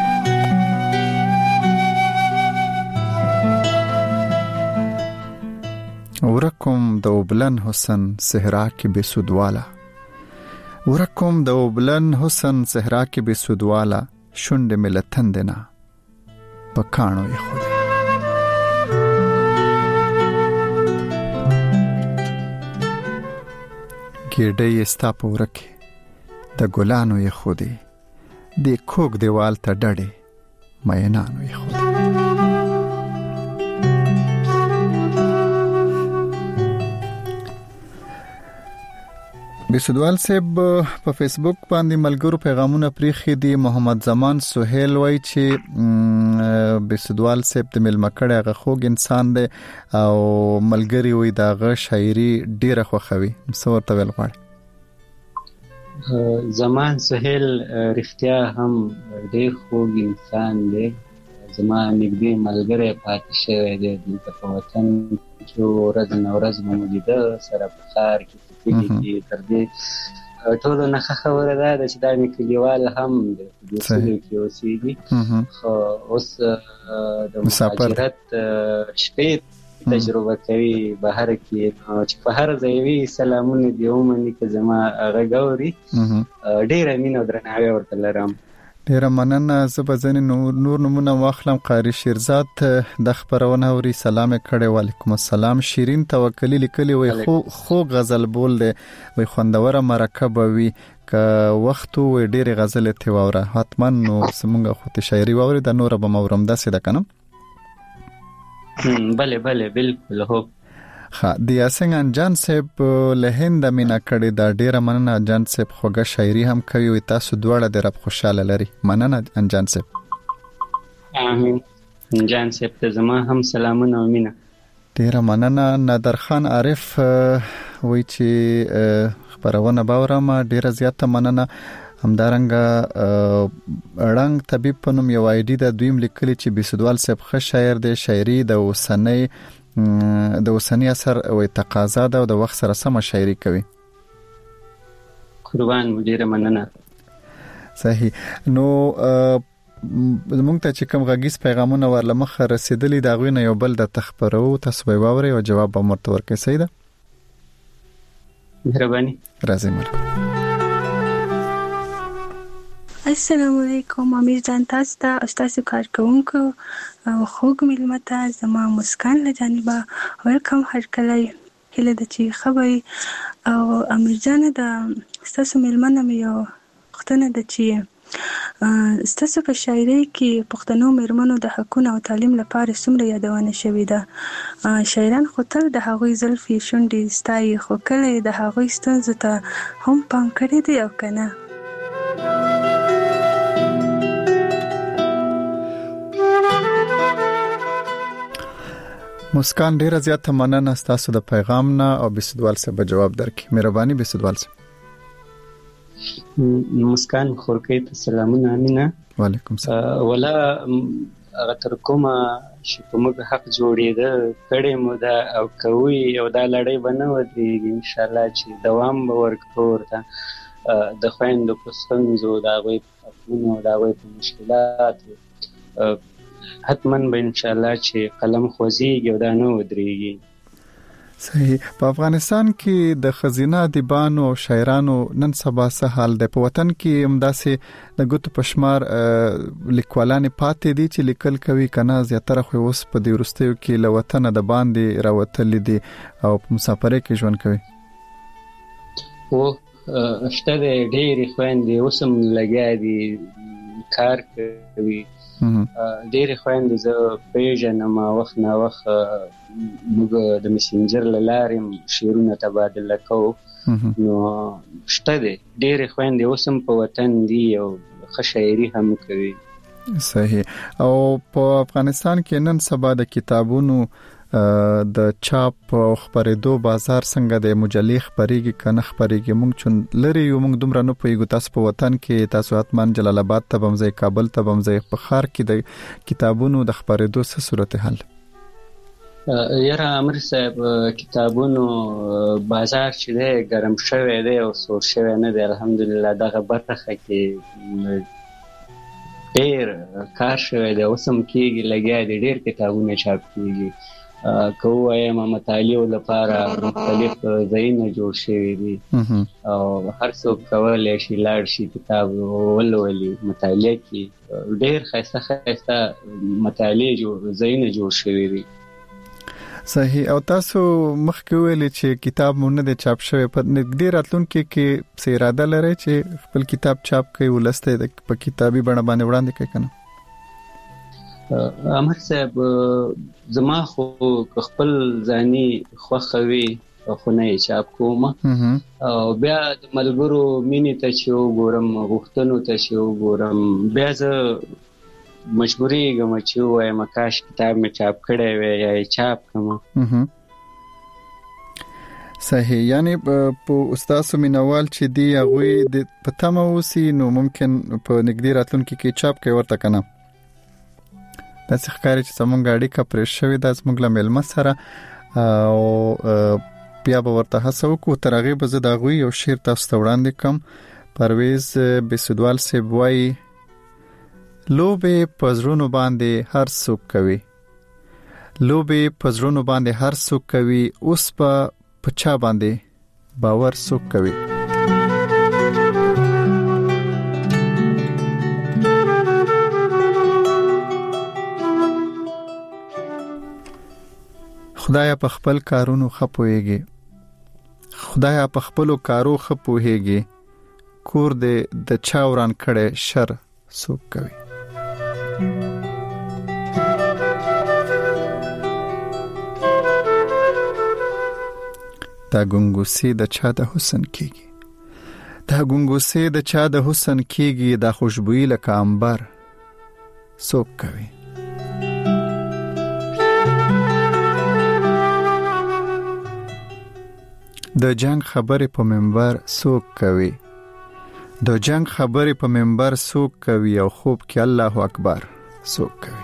ورکم د اوبلن حسن صحرا کې بې سودواله، ورکم د اوبلن حسن صحرا کې بې سودواله، شونډې مې له تندې نه په کاڼو یې خودې. ګېډۍ ستا په وره کې د ګلانو یې خودې، د کوک دیوال ته ډډې مینانو یې خودې. بسودوال صاحب په فیسبوک باندې ملګرو پیغامونه پریخي دي. محمد زمان سهیل وای چې بسودوال صاحب د ملمکړه هغه خوږ انسان دی او ملګری وای داغه شاعري ډیره خوښوي. څه ورته ویل غواړي؟ زمان سهیل رښتیا هم ډیر خوږ انسان دی، زما نږدې ملګری پاتې شوی دی دلته په وطن کې، ورځ نه ورځ مو لیده سره په ښار کې کې تر دې ټولو نه ښه خبره ده چې دا مې کلیوال هم د دوسلو کې اوسېږي، خو اوس د مهاجرت شپې تجربه کوي بهر کې، چې په هر ځای وي سلامونه دې ومني که زما غږ اوري. ډېره مینه او درناوی ورته لرم. ډیره مننه. زه به ځینې نور نمونه واخلم. قاری شیرزاد د خبرونه اوري، سلام کړی. وعلیکم السلام. شیرین توکلی لیکلی وي خو خو غزل بول دی، وي خوندوره مرکب وي که وخت وي ډیره غزل ته وره حتما نو سمونګه خو ته شاعري ووري د نور به مورم داسې ده کنه. بله بله بالکل هو. ها د یاسین انجان صاحب له هند مینا کړي دا ډیره مننه. انجان صاحب خوږه شاعري هم کوي او تاسو دواړه د رب خوشاله لري. مننه انجان صاحب. امين. انجان صاحب ته زما هم سلامونه او مینه. ډیره مننه. نادر خان عارف وای چې خبرونه باورم ډیره زیاته مننه. همدارنګه رنګ طبيب په نوم یو آی ډي د دویم لیکلي چې بسودوال صاحب ښه شاعر دی، شاعري د اوسنۍ د اوسنی اثر او تقاضا ده او د وخت سره سم شاعري کوي. قربان مدیر مننه. صحیح. نو موږ ته چې کوم غږیز پیغامونه ورلمخ رسیدلی دا غوینه یو بل د تخبرو تاسو به واوري او جواب به مرته ورکړئ. صحیح ده؟ مهرباني. راځي ملک. السلام علیکم. امیر جان تاسو ته او تاسو کارکونکو او خوږ ملمه ته زما مسکان له جانبه ویلکم هرکلی. هیله ده چې خبري او امیر جان د تاسو ملمه نه یو وختونه ده چې تاسو په شاعري کې پښتنو مېرمنو د حقونو او تعلیم لپاره څومره یادونه شوې ده. شاعران خو تل د هغوی زلفې شونډې ستایي، خو کله د هغوی ستونزو ته هم پام کړی دی او که نه؟ مسکان ډیره زیاته مننه تاسو د پیغام نه او بسدوال څخه جواب درکې. مهرباني بسدوال څخه. مسکان خورکې ته سلامونه. امینه. وعلیکم السلام. ولا هغه تر کومه چې په موږ حق جوړېده کړې مو دا او کوي او دا لړۍ به نه ودرېږي ان شاء الله چې دوام به ورکړو ورته د خویندو په ستونزو د هغوی په حقونو د هغوی په مشکلاتو حتما به ان شاء الله چې قلم خوځېږي او دا نه ودرېږي. صحیح. په افغانستان کې د خزینه ادیبانو او شاعرانو نن سبا څه حال دی؟ په وطن کې همداسې د ګوتو په شمار لیکوالان پاتې دي چې لیکل کوي کنه زیاتره خو اوس په دې وروستیو کې له وطن د باندې راوتلي دي او په مسافرۍ کې ژوند کوي؟ هو شته ډېرې خویندې اوس هم لګیا دي کار کوي. ډېرې خویندې زه پیژنم وخت نه وخت موږ د مسنجر له لارې شعرونه تبادله کوو. نو شته دی ډېرې خویندې اوس هم په وطن دي او ښه شاعري هم کوي. صحیح. او په افغانستان کې نن سبا د کتابونو د چاپ او خبرېدو بازار څنګه د مجلې خبرېږي کنه خبرېږي؟ موږ چون لري یو موږ دومره نه پوهیږو. تاسو په وطن کې تاسو حتمان جلال آباد ته بمځي، کابل ته بمځي، په ښار کې د کتابونو د خبرېدو څه صورتحال؟ یاره امر صاحب کتابونو بازار چې دی ګرم شوی دی او سور شوی نه دی. الحمدلله دغه برخه کې ډېر کار شوی دی. اوس هم کېږي لګیا دی ډېر کتابونه چاپ کېږي. که ووایم مطالعو لپاره مختلف ځایونه جوړ شوي دي او هر څوک کولی شي لاړ شي کتاب ولولي مطالعه کړي. ډېر ښایسته ښایسته مطالعې ځایونه جوړ شوي دي. صحیح. او تاسو مخکې ویلي چې کتاب مو نه دی چاپ شوی، په نږدې راتلونکي کې څه اراده لرئ چې خپل کتاب چاپ کړئ ولسته په کتابي بڼه باندې وړاندې کړئ کنه؟ امر صاحب زما خو خپل ځاني خوښه وي خو نه یې چاپ کوم او بیا د ملګرو مینې ته چې وګورم غوښتنو ته چې وګورم بیا زه مجبورېږم چې ووایم کاش کتاب مې چاپ کړی وی یا یې چاپ کړم. صحیح. یعنی په استادو مینوال چې دی هغوی د په تمه اوسي نو ممکن په نږدې راتلونکي کې چاپ کوي ورته کنه؟ داسې ښکاري چې زموږ اړیکه پرې شوې ده زموږ له مېلمه سره او بیا به ورته هڅه وکړو. تر هغې به زه د هغوی یو شعر تاسو ته وړاندې کړم. پرویز بسدوال صاحب وایي لوبې په زړونو باندې هر څوک کوي، لوبې په زړونو باندې هر څوک کوي، اوس په چا باندې باور څوک کوي؟ خدایا په خپل کارونو خپويږي، خدایا په خپلو کارو خپويږي، کور دې د چا وران کړي شر څوک کوي؟ دا ګنګوسي د چا د حسن کېږي، دا ګنګوسي د چا د حسن کېږي، دا خوشبوئی لکه عنبر څوک کوي؟ د جنگ خبرې په منبر څوک کوي، د جنگ خبرې په منبر څوک کوي، او خوب کې الله اکبر څوک کوي؟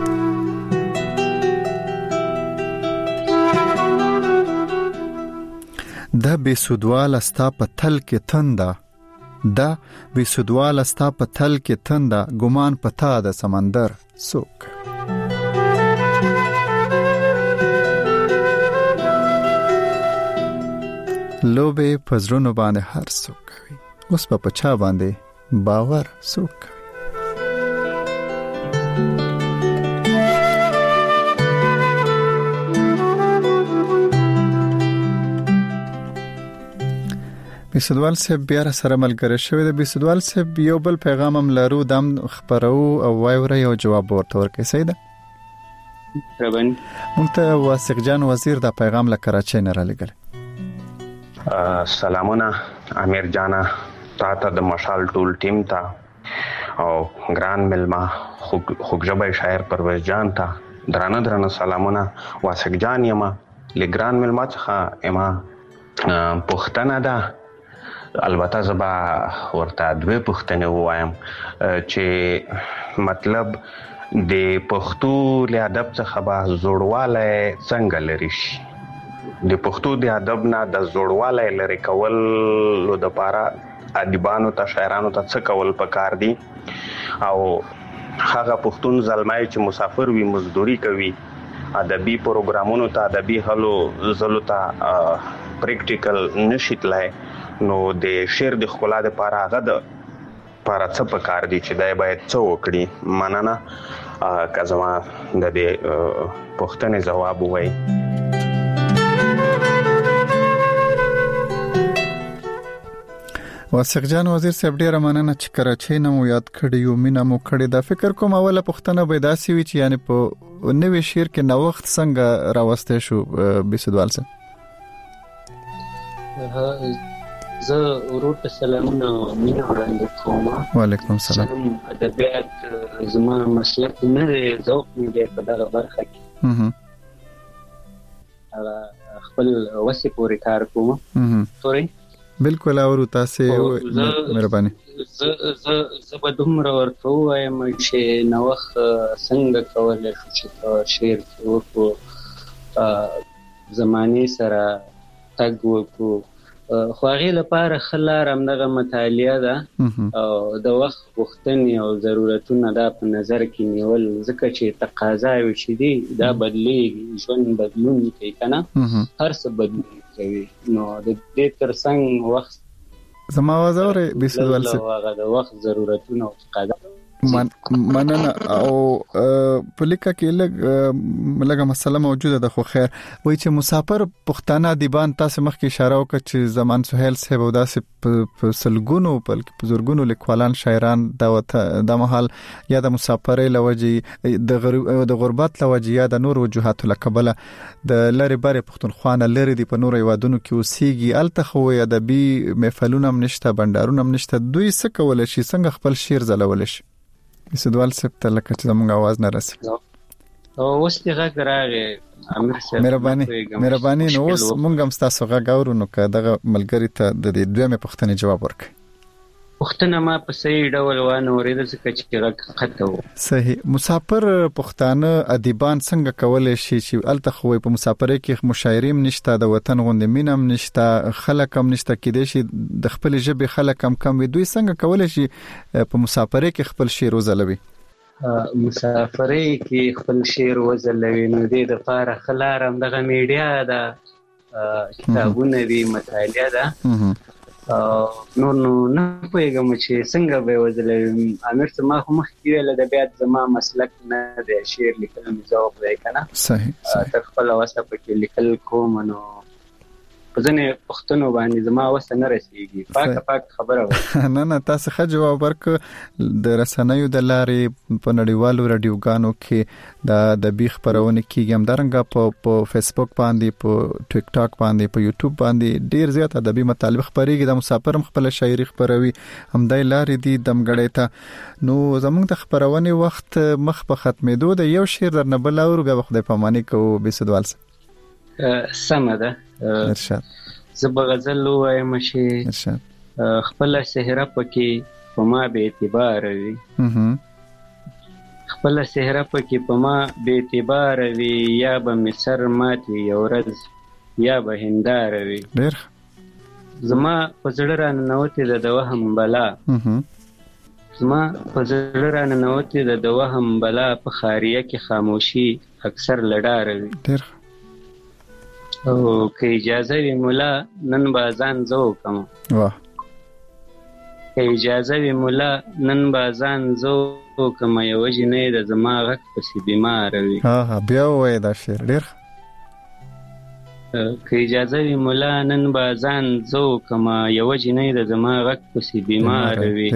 دا بے سودوال استا په تل کې تنده، دا بے سودوال استا په تل کې تنده، ګمان پتا د سمندر څوک کوي؟ لوبې په زړونو باندې هر څوک کوي، اوس په پچا باندې باور څوک کوي؟ بسدوال صاحب بیا سره ملګری شوی دی. بسدوال صاحب یو بل پیغام هم لرو، دم خبرو او وایوره یو جواب ورته ورکړي. صحیح ده؟ ربن مونږ ته واسق جان وزیر دا پیغام له کراچۍ نه را لګل. سلامونه امیر جانا، تا ته د مشال ټول ټیم ته او ګران ملما خوږژبی شاعر پرویز جان ته درانه درانه سلامونه. واسق جان یم لګران ملما څخه اما پښتنه ده. البته زبا ورته دوه پښتنه وایم چې مطلب د پښتو له ادب څخه به زوړواله څنګه لري شي. د پښتو د ادب نه د زوړواله لري کول د پاره ادیبانو ته شاعرانو ته څه کول پکار دي. او هغه پښتون زلمای چې مسافر وي مزدوري کوي ادبي پروګرامونو ته ادبي هلو زلو ته پریکټیکل نشیتلای نو د شعر د ښکلا د پاره هغه د پاره څه پکار دي چې دای باید څه وکړي. مننه که زما د دې پوښتنې جواب وای. واسق جان وزیر صاحب ډیره مننه چې کراچۍ نه مو یاد کړی یو مینا مو کړی. دا فکر کوم اوله پښتنه به داسي وي چې یعنی په نوې شعر کې نو وخت څنګه راوسته شو بيسدوال سره. زه ورته سلامونه مینا وړاندې کوم. وعلیکم السلام. ادبیات زما مسلک نه دی، ذوق مې دی په دغه برخه کې. هغه خپل وسې پورې کار کوم. سوري بالکل اورو تاسو مهرباني. زه زه زه به دومره ورته وایم چې نوښ څنګه کولای شو چې شعر کې وکړو زمانه سره تګ وکړو. خو هغې لپاره ښه لار همدغه مطالعه ده او د وخت غوښتنې او ضرورتونه دا په نظر کې نیول، ځکه چې تقاضا یې چې دي دا بدلېږي، ژوند بدلون کوي که نه، هر څه بدلون کوي. نو د دې تر څنګ وخت زما آواز اورې بيسدوال صاحب هغه د وخت ضرورتونه او تقاضا من مننه. او په لیکه کې لګ لګه مسله موجوده ده. خو خیر وای چې مسافر پښتانه دیبان تاسو مخکې اشاره وکړه چې زمان سهیل صاحب او داسې په سلګونو په بزرګونو لیکوالان شاعران دا د محل یا د مسافرۍ لوجي د غربت لوجي یا د نور وجوهات لکبله د لری بری پښتونخوا نه لری دی په نور ایوادونو کې اوسېږي. الته خو ادبي محفلونه هم نشته، بندرونه هم نشته. دوی څه کول شي، څنګه خپل شعر ځلول شي؟ بيسدوال صاحب ته لکه چې زموږ आवाज نه رسي. او اوس دې غږ راغی امیر صاحب. مهرباني مهرباني نو اوس مونږ هم تاسو غږ اورو نو که دغه ملګری ته د دې دویمه پوښتنې جواب ورکړي. پښتنه ما په صحیح ډول وانه اوریدل څه چې غږ قطه و. صحیح. مسافر پښتانه ادیبان څنګه کولای شي چې الته خو په مسافرۍ کې مشاعریم نشته، د وطن غوندې مینم نشته، خلک هم نشته، کېدای شي د خپل ژبې خلک هم کم وي. دوی څنګه کولای شي په مسافرۍ کې خپل شعر وځلوي؟ مسافرۍ کې خپل شعر وځلوي نو دې د پاره خلار هم دغه میډیا ده، کتابونه دي، مطالعه ده. نو نو نه پوهېږم چې څنګه به وځلوي. امیر صاحب ما خو مخکې ویل ادبیات زما مسلک نه دی، شعر لیکل مې ذوق دی که نه. صحیح صحیح. تر خپله وسه پکې لیکل کوم نو په ځینې پښتنو باندې زما وسه نه رسېږي. پاکه پاکه خبره وه. نه نه تاسو ښه جواب ورکړ. د رسنیو د لارې په نړیوالو راډیوګانو کې د ادبي خپرونې کېږي، همدارنګه په په فیسبوک باندې، په ټیک ټاک باندې، په یوټیوب باندې ډیر زیات ادبي مطالب خپرېږي. د مسافر هم خپل شاعري خپروي، همدای لارې دي دمګړې ته. نو زموږ د خپرونې وخت مخ په ختمېدو د یو شعر درنه بل اورو، بیا به خدای پاماني کوو بيسدوال صاحب. سمه ده. ارشاد. زه به غزل ووایم چې ارشاد خپله صحرا پکې په ما بې اعتباره وي، خپله صحرا پکې په ما بې اعتباره وي، یا به مې سر مات وي یو ورځ یا به هنداره وي. ډېر زما په زړه راننوتې ده د وهم بلا، زما په زړه راننوتې ده د وهم بلا، په خاریه کې خاموشي اکثر لډاره وي. ډېر او که اجازه وي مولا نن به ځان زه وکم. واه. که اجازه وي مولا نن به ځان زه وکم، یوه جنۍ ده زما غږ پسې بیماره وي. ها ها بیا ووایه دا شعر ډېر. که اجازه وي مولا نن به ځان زه وکم، یوه جنۍ ده زما غږ پسې بیماره وي.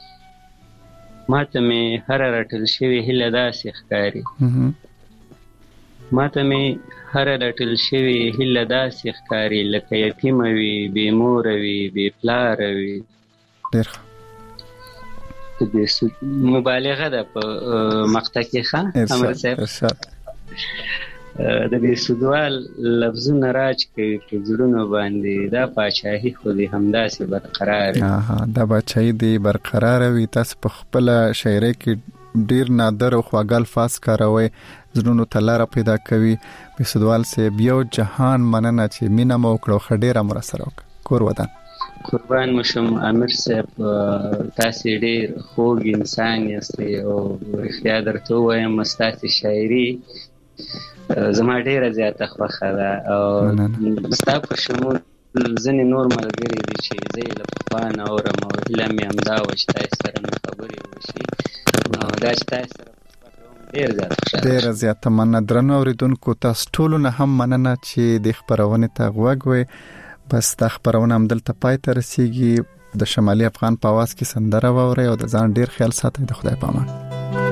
ماته مې هره راټل شوې هیله داسې ښکاري، ماته مې هره راټل شوې هیله داسې ښکاري، لکه یتیمه وي، بې موره وي، بې پلاره وي. ډېر مبالغه ده په مقطع کې ښه امر صاحب. د دې سودوال لفظونه راج کوي په زړونو باندې دا پاچاهي خو دې همداسې برقرار ها دا بچای دی برقرار وي. تاسو په خپل شاعرۍ کې ډیر نادر او خواږه الفاظ کاروي زړونو ته لار پیدا کوي. په سودوال سه بیا جهان مننه چې مینا مو کړو خډيره مر سره کور ودان قربان مشم امیر صاحب تاسو ډیر خوږ انسان یاستئ او رښتیا درته وایم ستاسو شاعري زما ډیره زیاته خوښه ده او ستاسو په شمول ځینې نور ملګري دي چې زه یې له پخوا نه اورم او هیله مې همدا وه چې تاسو سره مې خبرې وشي نو دا چې تاسو سره ډیر زیات خوشاله ډیره زیاته مننه. درنو اوریدونکو تاسو ټولو نه هم مننه چې د خبرونې ته غوږ وئ. بس د خبرونه هم دلته پای ته رسیږي. د شمالي افغان په आवाज کې سندره واورئ او د ځان ډیر خیال ساتئ. د خدای په امان.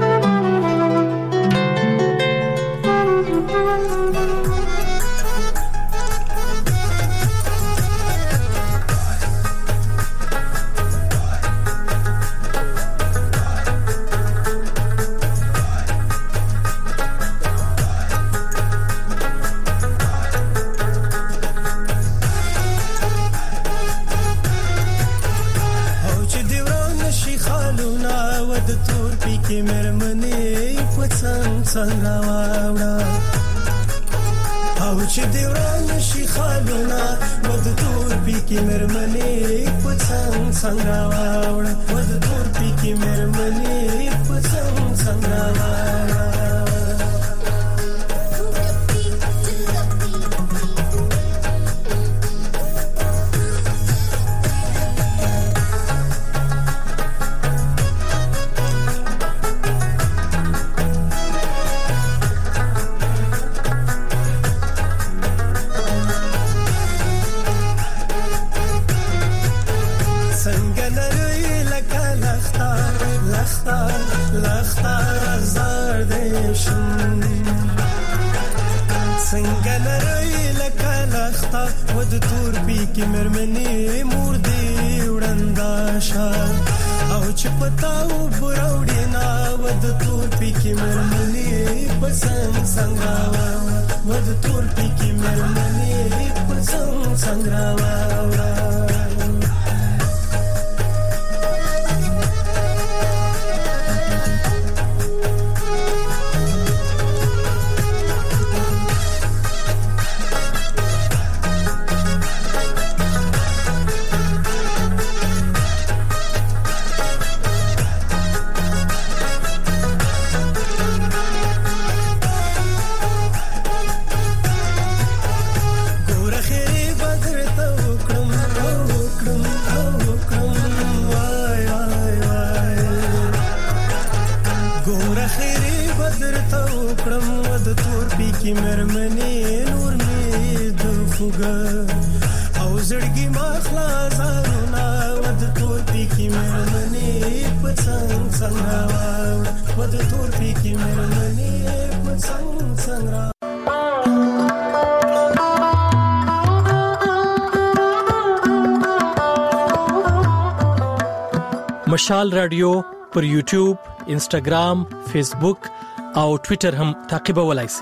مشال رادیو پر یوټیوب، انسټاګرام، فیسبوک او ټوئیټر هم تعقیبولای شئ.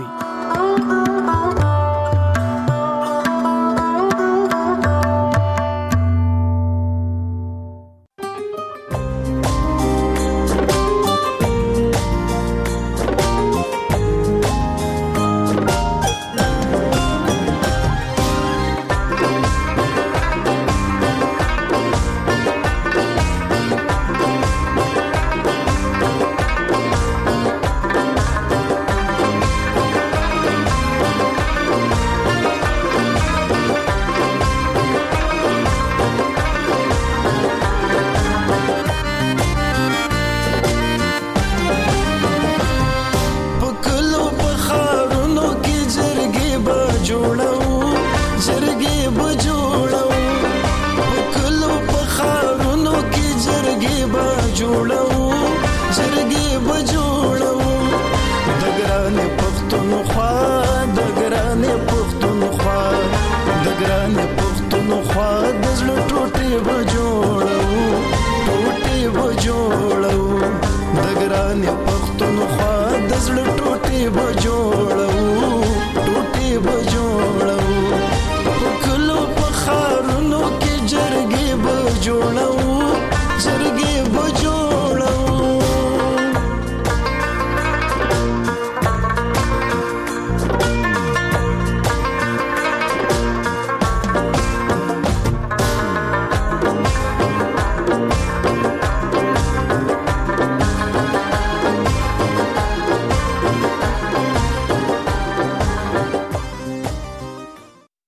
ګران پښتونخوا د زړه ټوټې به جوړ